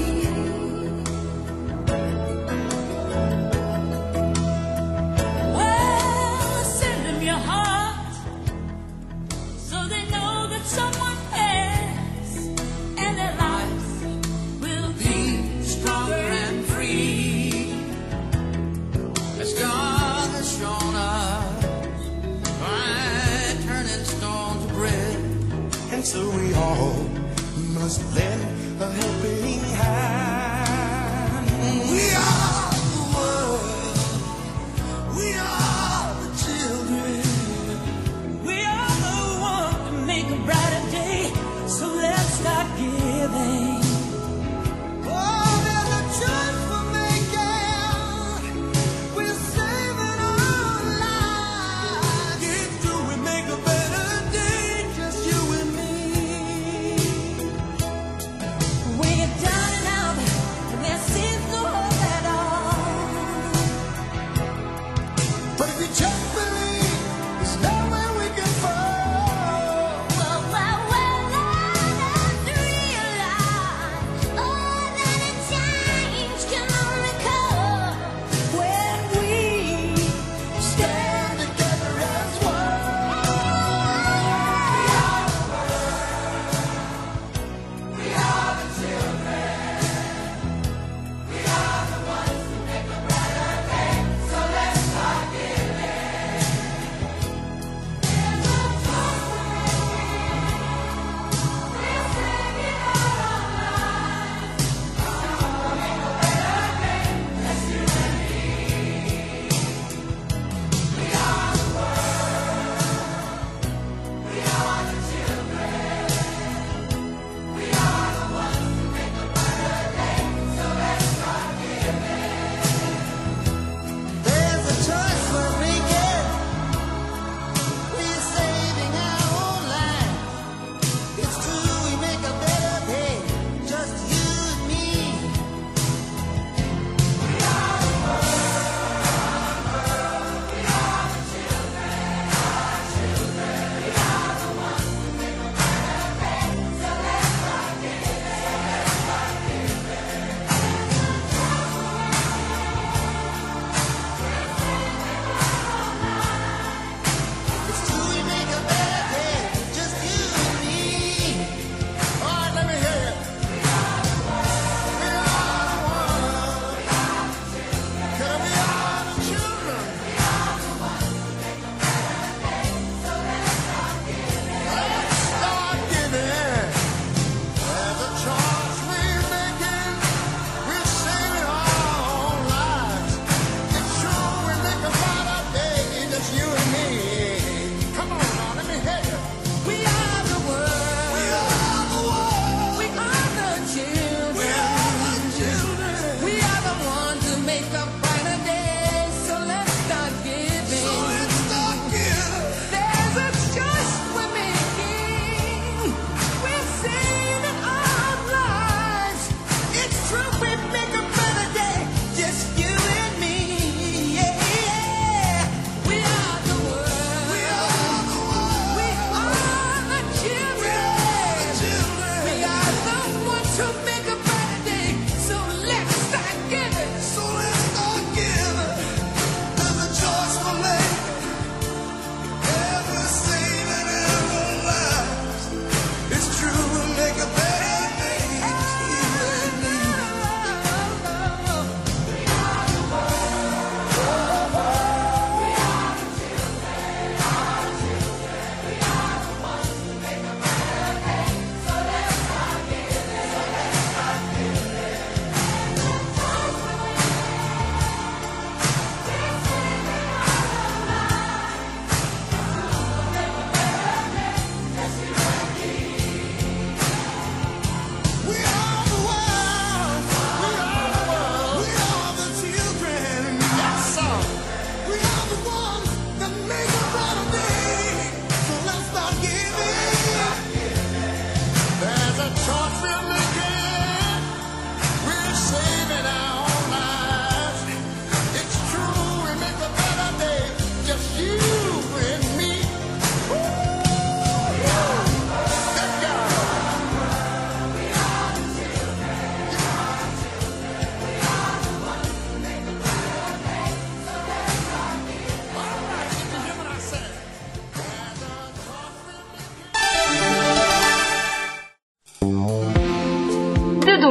Well, send them your heart, so they know that someone cares, and their lives will be Stronger and free, as God has shown us by turning stone to bread. And so we all must lend a helping hand. We are the world. We are the children. We are the one to make a brighter day, so let's start giving. Oh, there's a choice we're making. We're saving our lives. Get through and make a better day, just you and me. We get down and out, and there seems no hope at all. But if you just believe, there's nowhere we can fall. well, let's realize, oh, that a change can only come When we Stand together as one. We are the children. We are the ones who make a brighter day. So let's start giving.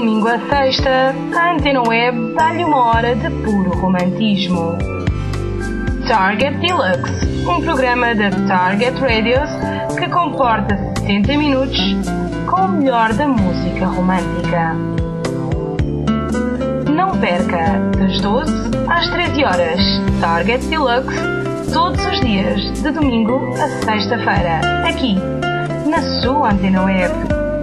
domingo a sexta, a Antena Web dá-lhe uma hora de puro romantismo. Target Deluxe, um programa da Target Radios que comporta 70 minutos com o melhor da música romântica. Não perca, das 12 às 13 horas, Target Deluxe, todos os dias, de domingo a sexta-feira, aqui, na sua Antena Web.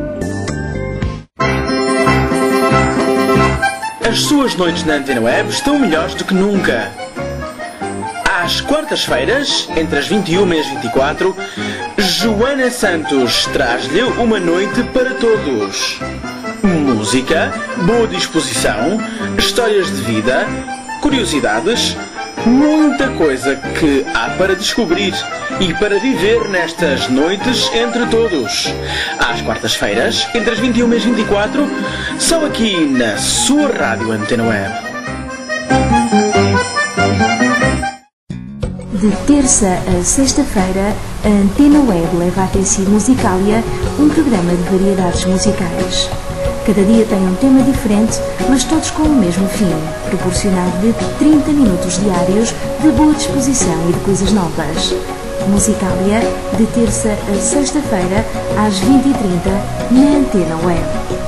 As suas noites na Antena Web estão melhores do que nunca. Às quartas-feiras, entre as 21 e as 24, Joana Santos traz-lhe uma noite para todos. Música, boa disposição, histórias de vida, curiosidades, muita coisa que há para descobrir e para viver nestas noites entre todos. Às quartas-feiras, entre as 21 e as 24, só aqui na sua rádio Antena Web. De terça a sexta-feira, a Antena Web leva até si Musicalia, um programa de variedades musicais. Cada dia tem um tema diferente, mas todos com o mesmo fim, proporcionando-lhe 30 minutos diários de boa disposição e de coisas novas. Musicalia, de terça a sexta-feira, às 20h30, na Antena Web.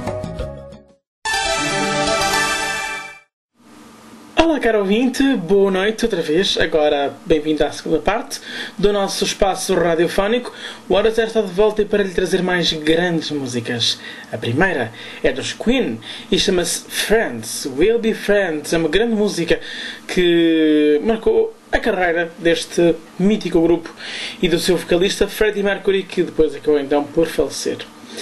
Olá, caro ouvinte, boa noite outra vez. Agora, bem-vindo à segunda parte do nosso espaço radiofónico. O Hora Zero está de volta para lhe trazer mais grandes músicas. A primeira é dos Queen e chama-se Friends, We'll Be Friends. É uma grande música que marcou a carreira deste mítico grupo e do seu vocalista Freddie Mercury, que depois acabou então por falecer.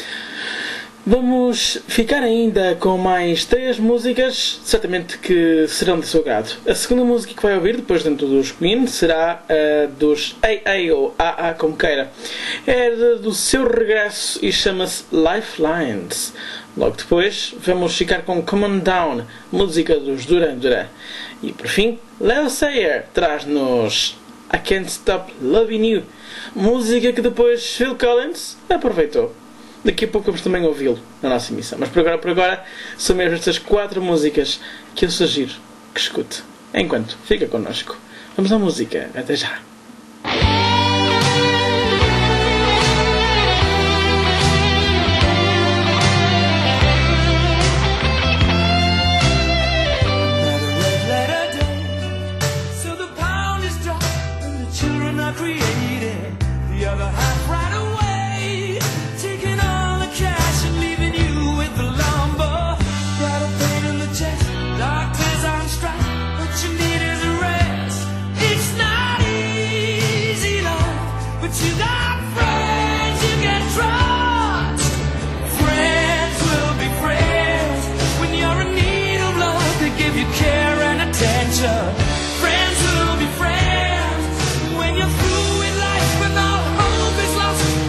Vamos ficar ainda com mais 3 músicas, certamente que serão de seu agrado. A segunda música que vai ouvir, depois dentro dos Queen, será a dos AA ou AA como queira. É do seu regresso e chama-se Lifelines. Logo depois vamos ficar com Come On Down, música dos Duran Duran. E por fim, Leo Sayer traz-nos I Can't Stop Loving You, música que depois Phil Collins aproveitou. Daqui a pouco vamos também ouvi-lo na nossa emissão. Mas por agora são mesmo estas 4 músicas que eu sugiro que escute. Enquanto fica connosco. Vamos à música. Até já. Friends will be friends when you're through with life, when all hope is lost.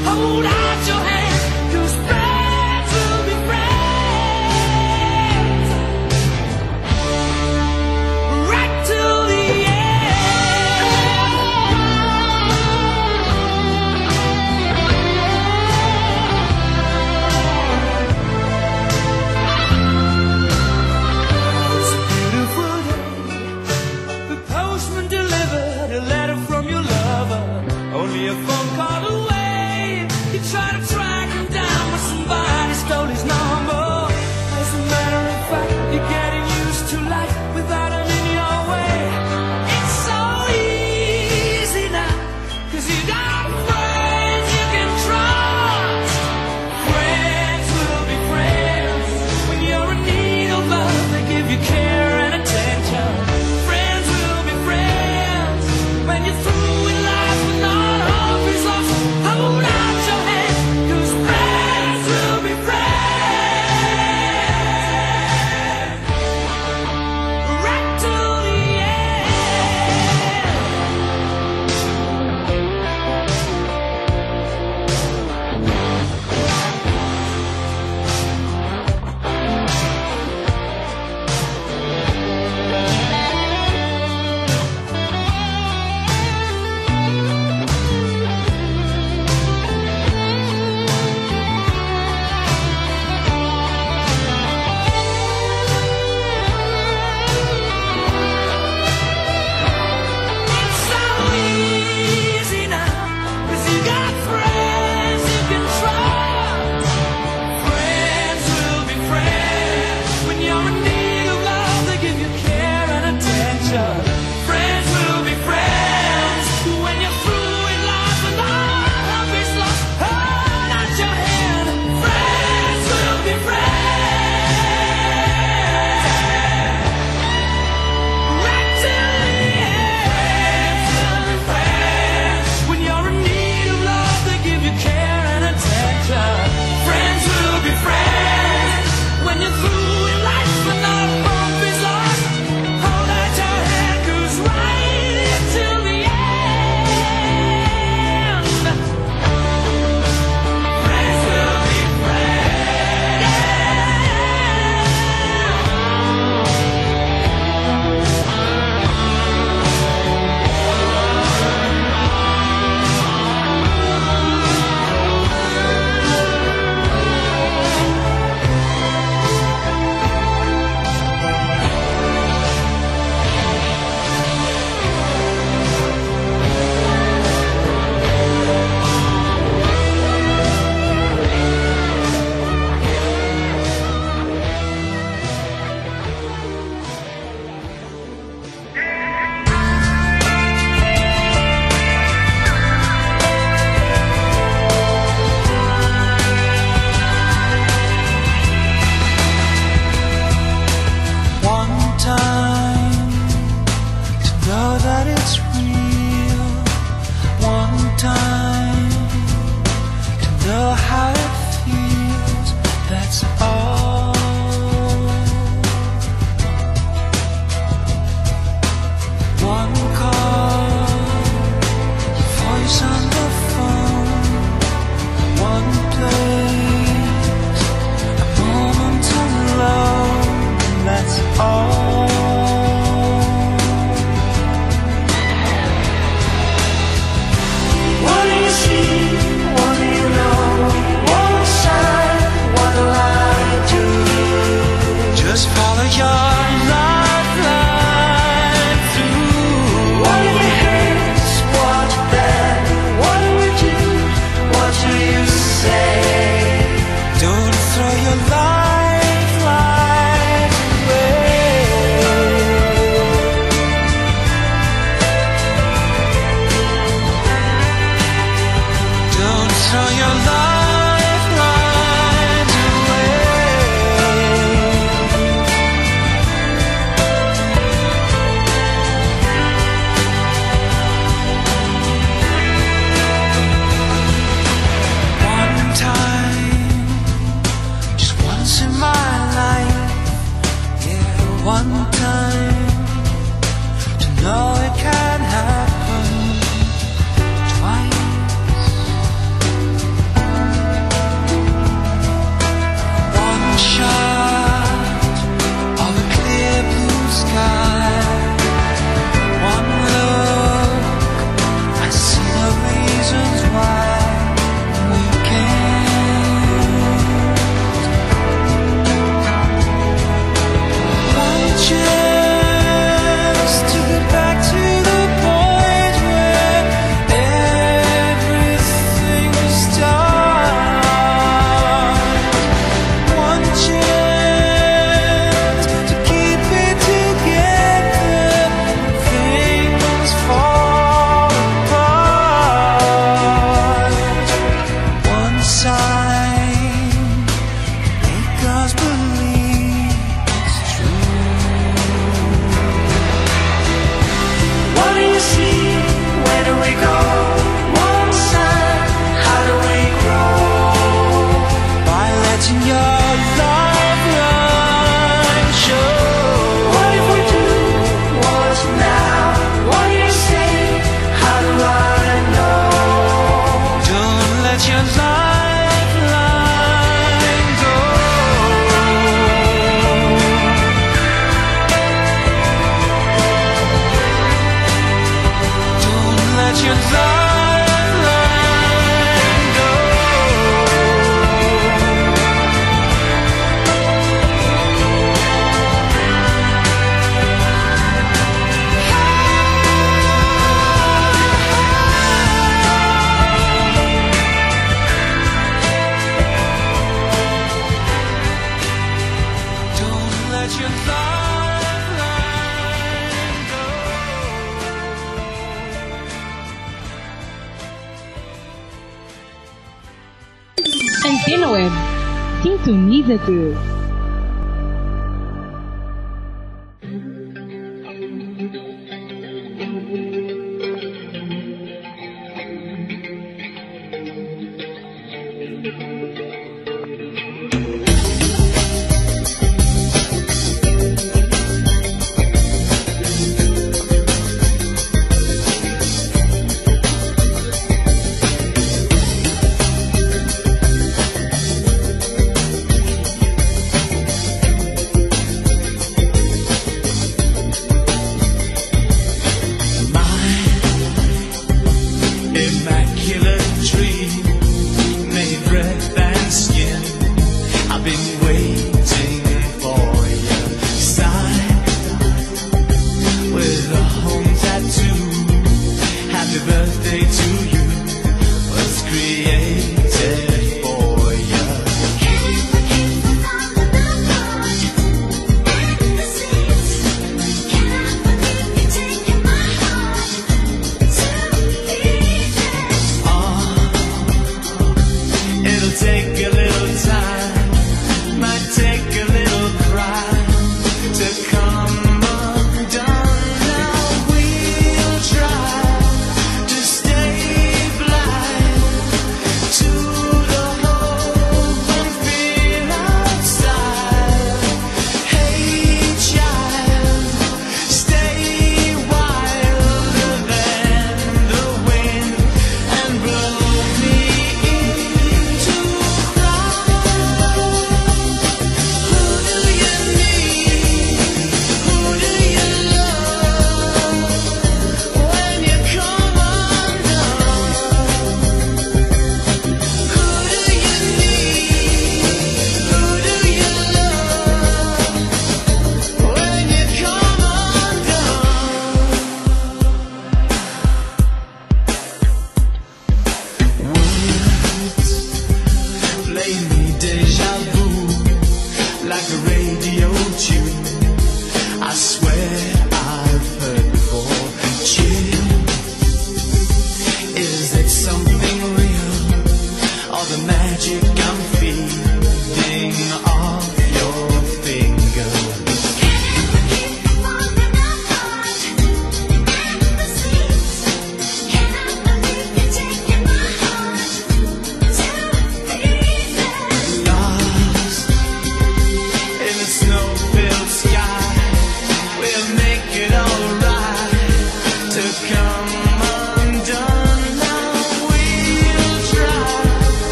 Antena Web. Sintoniza-te.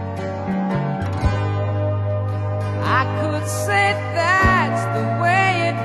I could say that's the way it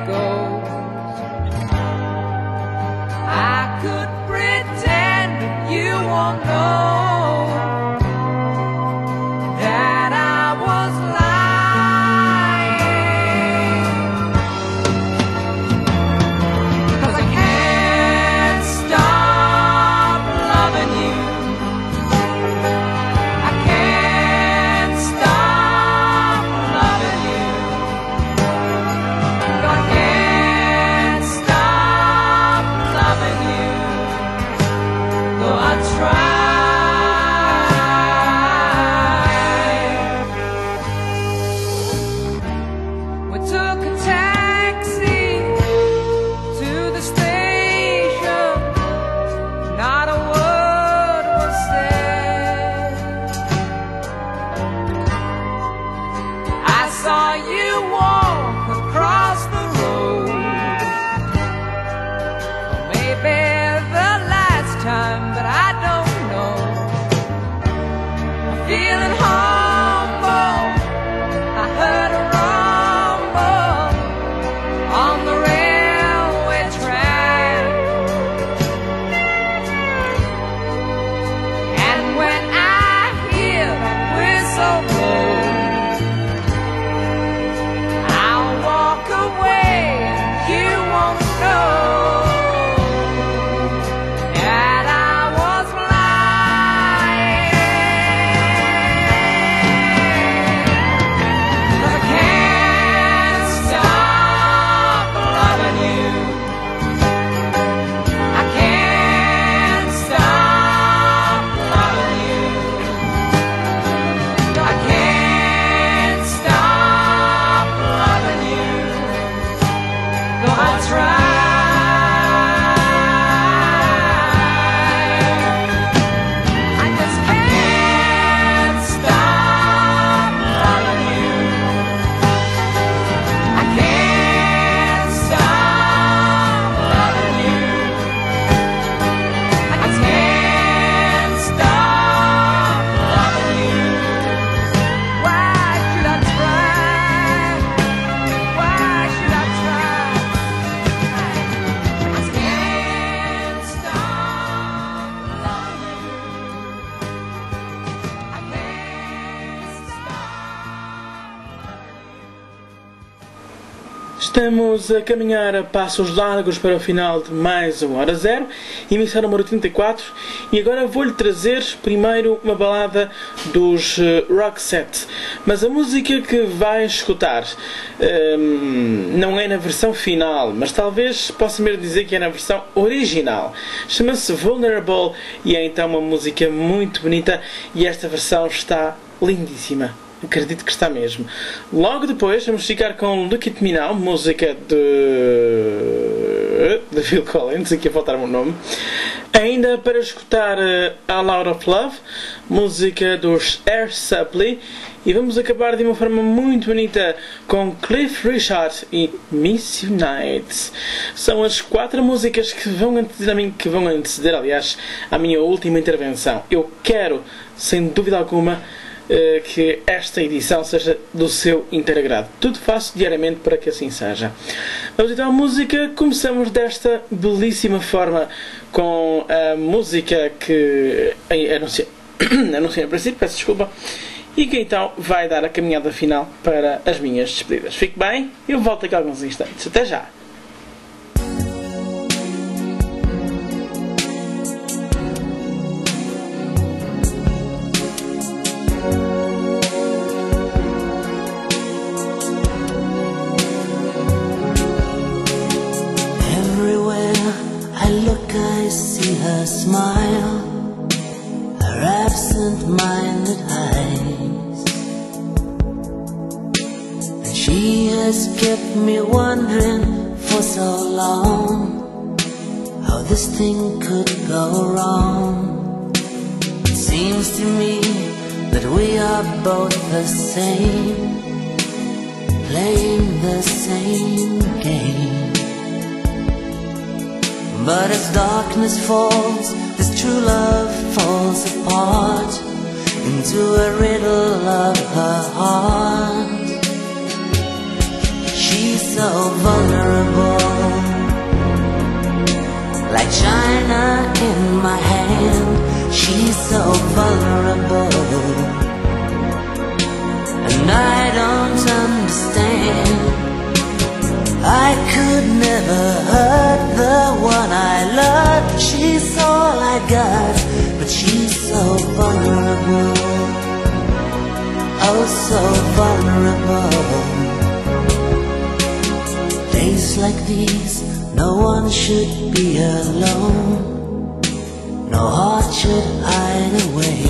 saw you walk across the road. Maybe the last time, but I don't know. I'm feeling humble. I heard a rumble on the railway track. And when I hear that whistle blow, I'll walk away and you won't know that I was lying. I can't stop loving you. I can't stop loving you. I can't stop loving you. Though I try. I just can't stop loving you. I can't stop loving you. I can't stop loving you. Why should I try? Why should I try? I just can't stop loving you. I can't Estamos a caminhar a passos largos para o final de mais uma Hora Zero, emissão número 34, e agora vou-lhe trazer primeiro uma balada dos Roxette. Mas a música que vai escutar não é na versão final, mas talvez possa mesmo dizer que é na versão original. Chama-se Vulnerable e é então uma música muito bonita e esta versão está lindíssima. Acredito que está mesmo. Logo depois vamos ficar com Look At Me Now, música de Phil Collins, aqui a faltar-me o nome. Ainda para escutar All Out of Love, música dos Air Supply. E vamos acabar de uma forma muito bonita com Cliff Richard e Miss Unite. São as 4 músicas que vão anteceder, aliás, a minha última intervenção. Eu quero, sem dúvida alguma, que esta edição seja do seu inteiro agrado. Tudo faço diariamente para que assim seja. Vamos então à música. Começamos desta belíssima forma com a música que anunciei a princípio, peço desculpa, e que então vai dar a caminhada final para as minhas despedidas. Fique bem, eu volto daqui a alguns instantes. Até já! I see her smile, her absent-minded eyes, and she has kept me wondering for so long how this thing could go wrong. It seems to me that we are both the same, playing the same game. But as darkness falls, this true love falls apart into a riddle of her heart. She's so vulnerable, like china in my hand. She's so vulnerable, and I don't understand. I could never hurt the one I love. She's all I got, but she's so vulnerable. Oh, so vulnerable. Days like these, no one should be alone. No heart should hide away.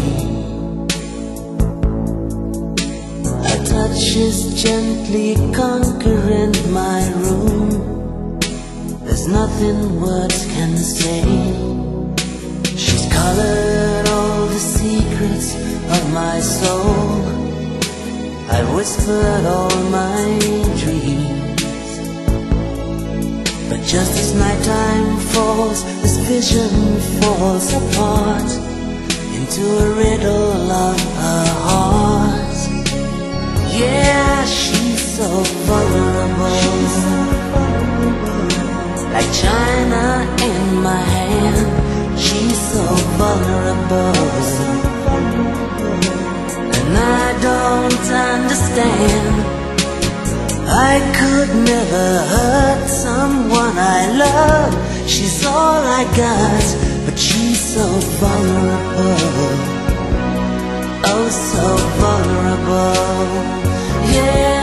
Touch is gently conquering my room. There's nothing words can say. She's colored all the secrets of my soul. I whispered all my dreams. But just as nighttime falls, this vision falls apart into a riddle of her heart. Yeah, she's so vulnerable, like china in my hand. She's so vulnerable, and I don't understand. I could never hurt someone I love. She's all I got, but she's so vulnerable. Oh, so vulnerable. Yeah.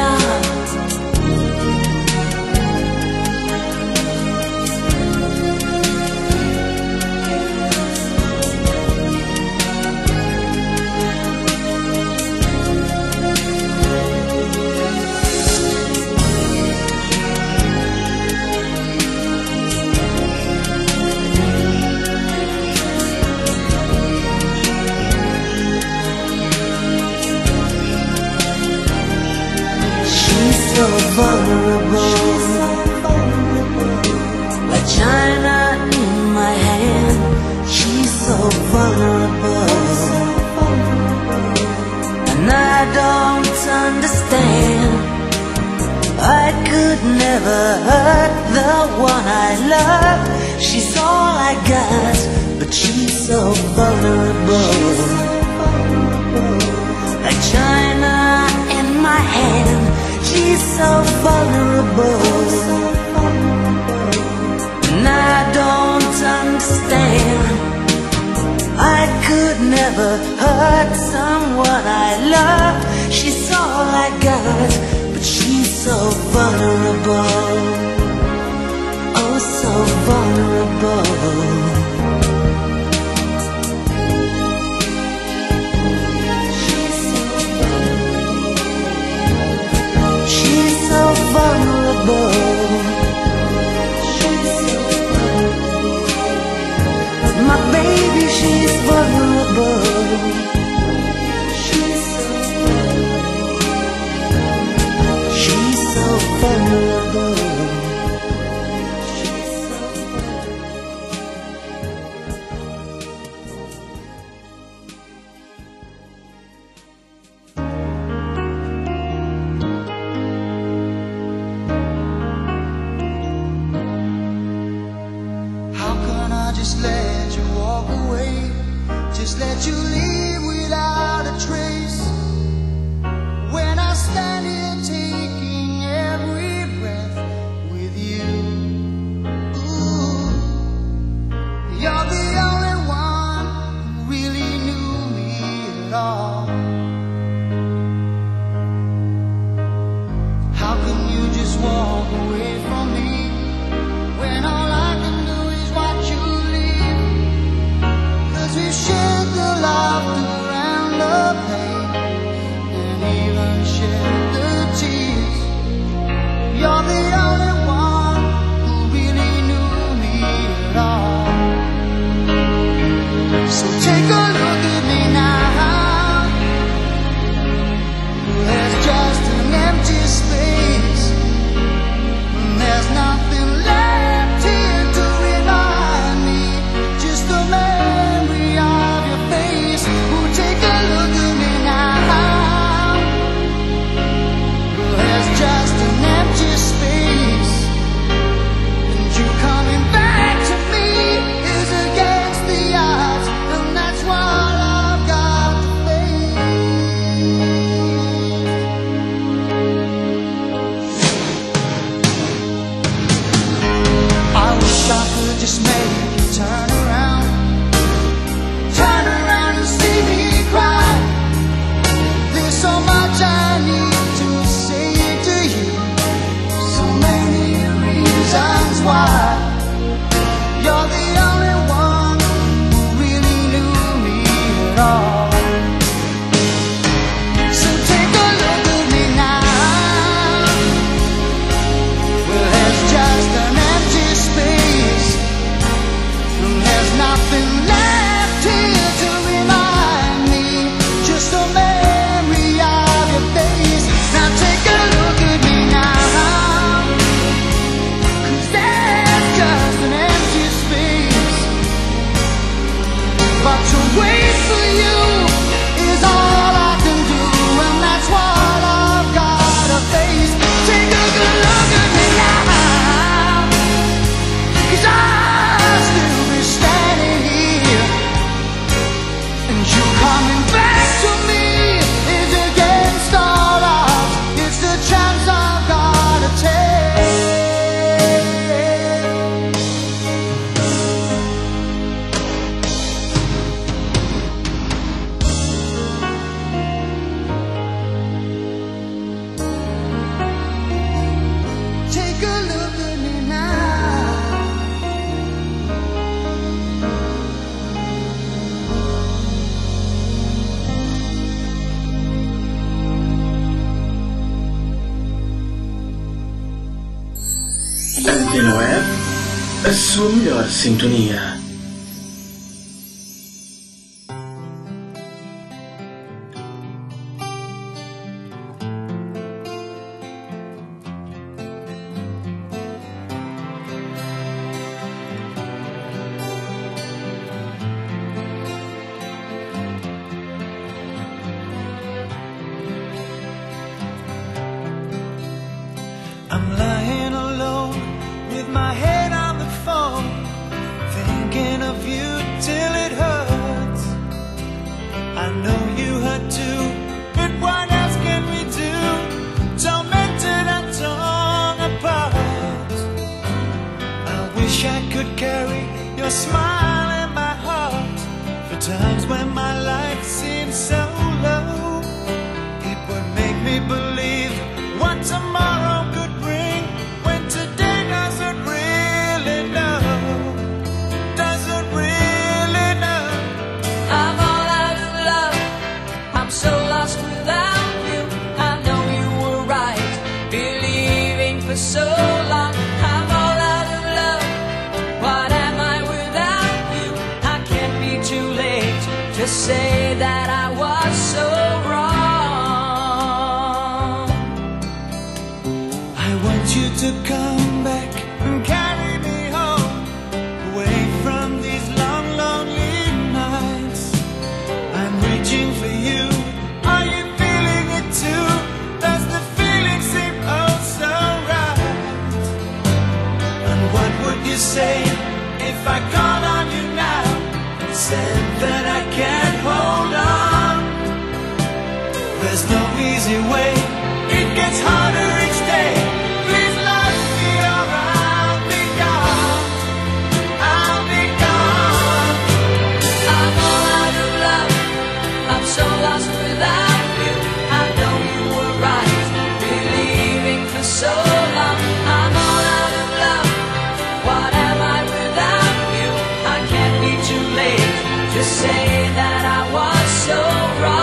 So vulnerable, like china in my hand. She's so vulnerable, and I don't understand. I could never hurt the one I love. She's all I got, but she's so vulnerable, like china in my hand. She's so vulnerable, and I don't understand. I could never hurt someone I love. She's all I got, but she's so vulnerable. Oh, so vulnerable. So vulnerable. My baby, she's vulnerable. She's so vulnerable. Just let you walk away, just let you leave without a trace. When I stand here taking every breath with you, ooh, you're the only one who really knew me at all. How can you just walk away from me when all I can do is watch you? We shared the laughter and the pain, and even shared the tears. You're the only one who really knew me at all. So take a look at me now. There's just an empty space, and there's nothing left here to remind me. Just a man. Take a look at me now. Antena Web, a sua melhor sintonia. I'm lying alone with my head on the phone, thinking of you till it hurts. I know you hurt too, but what else can we do? Tormented and torn apart. I wish I could carry your smile in my heart for times when my life seems so low. It would make me believe what tomorrow could bring, when today doesn't really know, doesn't really know. I'm all out of love, I'm so lost without you. I know you were right, believing for so long. I'm all out of love, what am I without you? I can't be too late to say that I was so wrong. I want you to come back and carry me home, away from these long, lonely nights. I'm reaching for you, are you feeling it too? Does the feeling seem oh so right? And what would you say if I called on you now and said that I can't hold on? There's no easy way, it gets harder each day. Please love me or I'll be gone, I'll be gone. I'm all out of love, I'm so lost without you. I know you were right, believing for so long. I'm all out of love, what am I without you? I can't be too late to say that I was so wrong.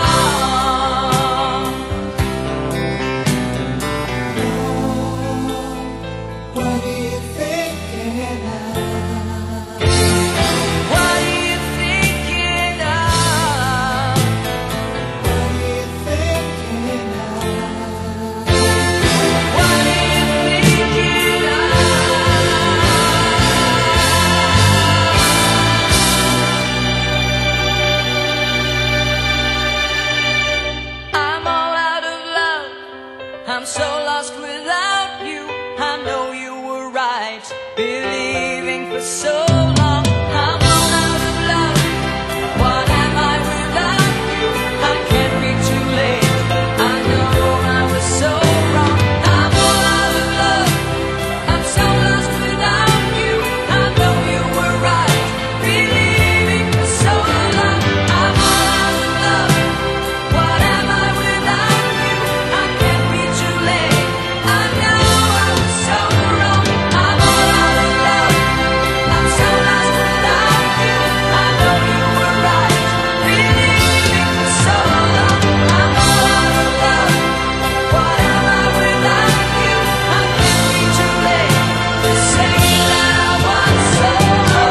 What are you thinking of? What are you thinking of? What are you thinking of? What are you thinking of? I'm all out of love, I'm so lost without you. I know you were right, believing for so long. I'm all out of love, what am I without you? I can't be too late, I know I was so wrong. I'm all out of love, I'm so lost without you. I know you were right, believing for so long. I'm all out of love, what am I without you? I can't be too late, I know I was so wrong. I'm all out of love, I'm so lost without you. I know you were right, believing for so long. I'm all out of love, what am I without you? I can't be too late to say that I was so wrong.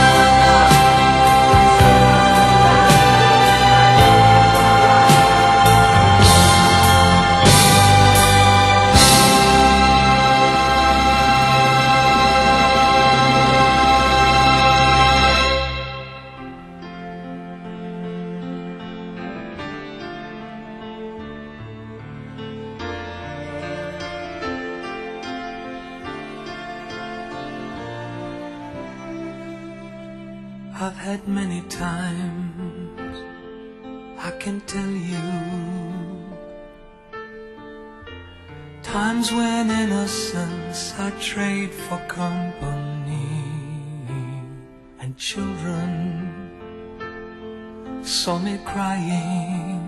I've had many times, I can tell you, times when innocence I trade for company, and children saw me crying.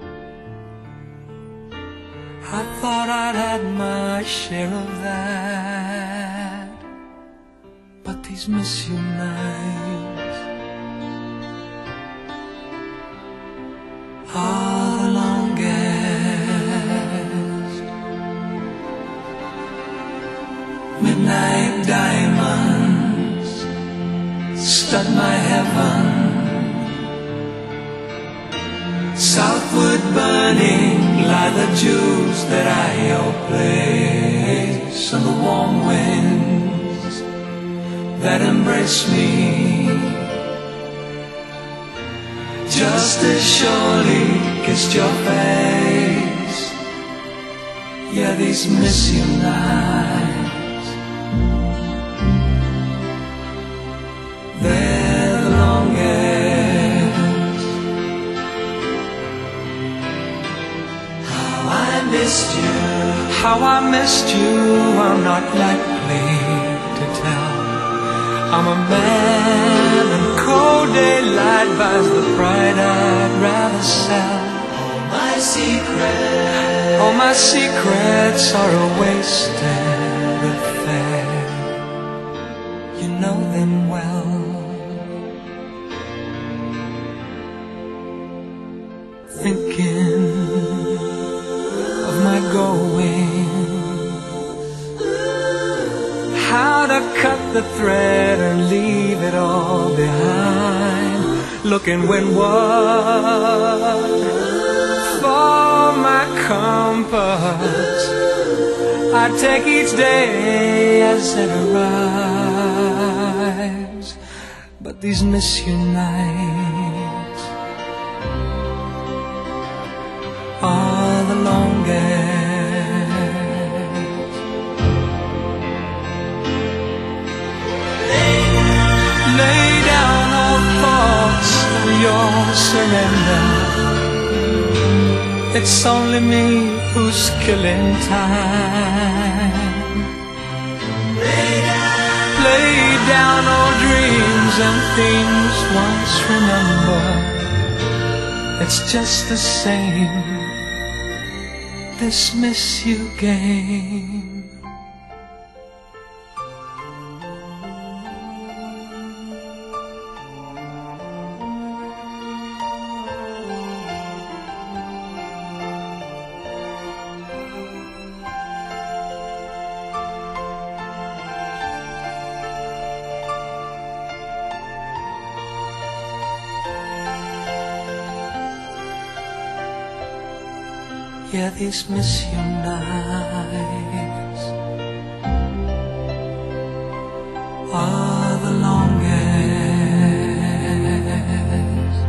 I thought I'd had my share of that, but these miss you nights are the longest. Midnight at my heaven. Southward burning lie the jewels that I owe place, and the warm winds that embrace me just as surely kissed your face. Yeah, these miss you nights, they're the longest. How I missed you, how I missed you, I'm not likely to tell. I'm a man and cold daylight buys the pride I'd rather sell. All my secrets are a wasted affair. You know them well. Thinking of my going, how to cut the thread and leave it all behind. Looking windward for my compass, I take each day as it arrives. But these miss you nights are the longest. Lay down all thoughts of your surrender. It's only me who's killing time. Lay down all dreams and things once remembered. It's just the same, this miss you game. Yeah, these miss you nights are the longest.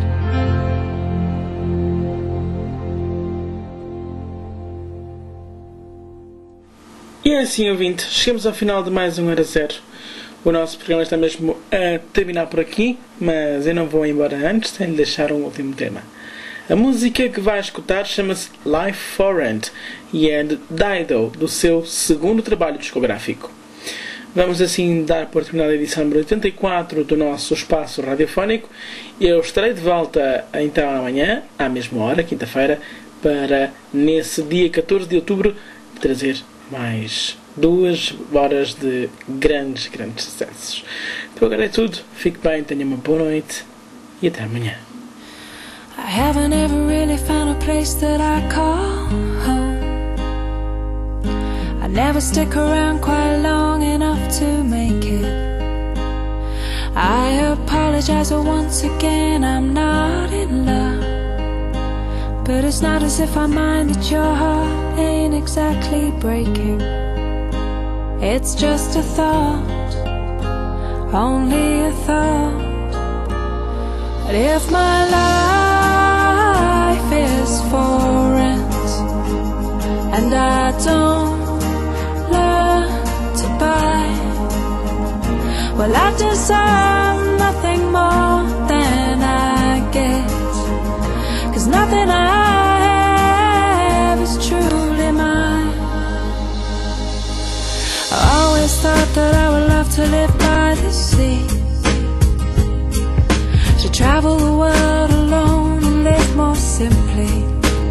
E é assim, ouvinte, chegamos ao final de mais um Hora Zero. O nosso programa está mesmo a terminar por aqui, mas eu não vou embora antes sem lhe deixar um último tema. A música que vai escutar chama-se Life for Rent e é de Dido, do seu segundo trabalho discográfico. Vamos assim dar por terminada a edição número 84 do nosso espaço radiofónico e eu estarei de volta então amanhã, à mesma hora, quinta-feira, para nesse dia 14 de outubro trazer mais 2 horas de grandes sucessos. Então agora é tudo, fique bem, tenha uma boa noite e até amanhã. I haven't ever really found a place that I call home. I never stick around quite long enough to make it. I apologize, but once again I'm not in love. But it's not as if I mind that your heart ain't exactly breaking. It's just a thought, only a thought. But if my life is for rent and I don't learn to buy, well, I deserve nothing more than I get, 'cause nothing I have is truly mine. I always thought that I would love to live by the sea, to travel the world alone and live more simply.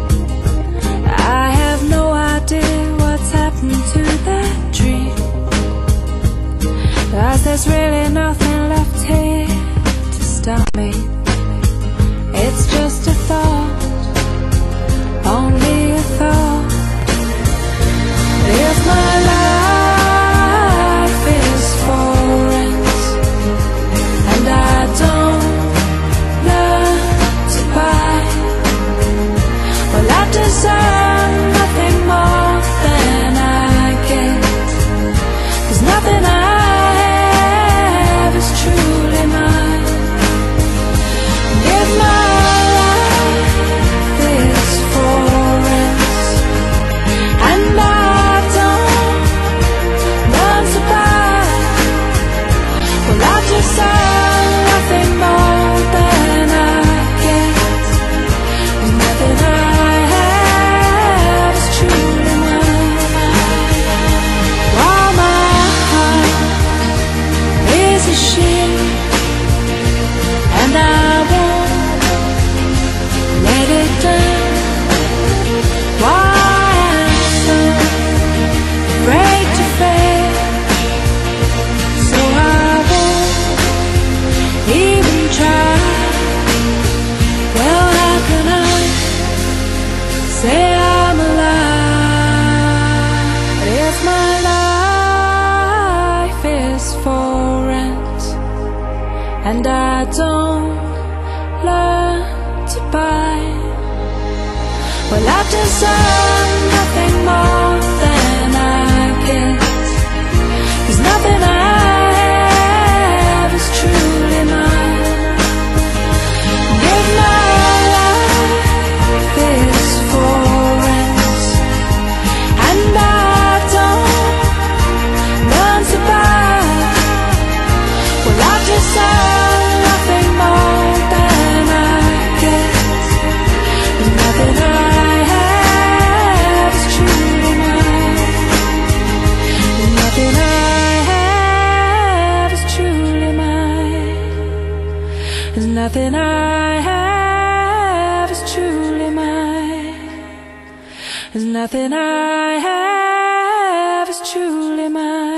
I have no idea what's happened to that dream, 'cause there's really nothing left here to stop me. It's just a thought, only a thought. If my life is for rent and I and I don't learn to buy. Well, I've just earned nothing more than I get, 'cause nothing I have is truly mine. If my life is for rent and I don't learn to buy, well, I've just earned nothing more than I get. There's nothing I have is truly mine. There's nothing I have is truly mine. There's nothing I have is truly mine. There's nothing I have is truly mine.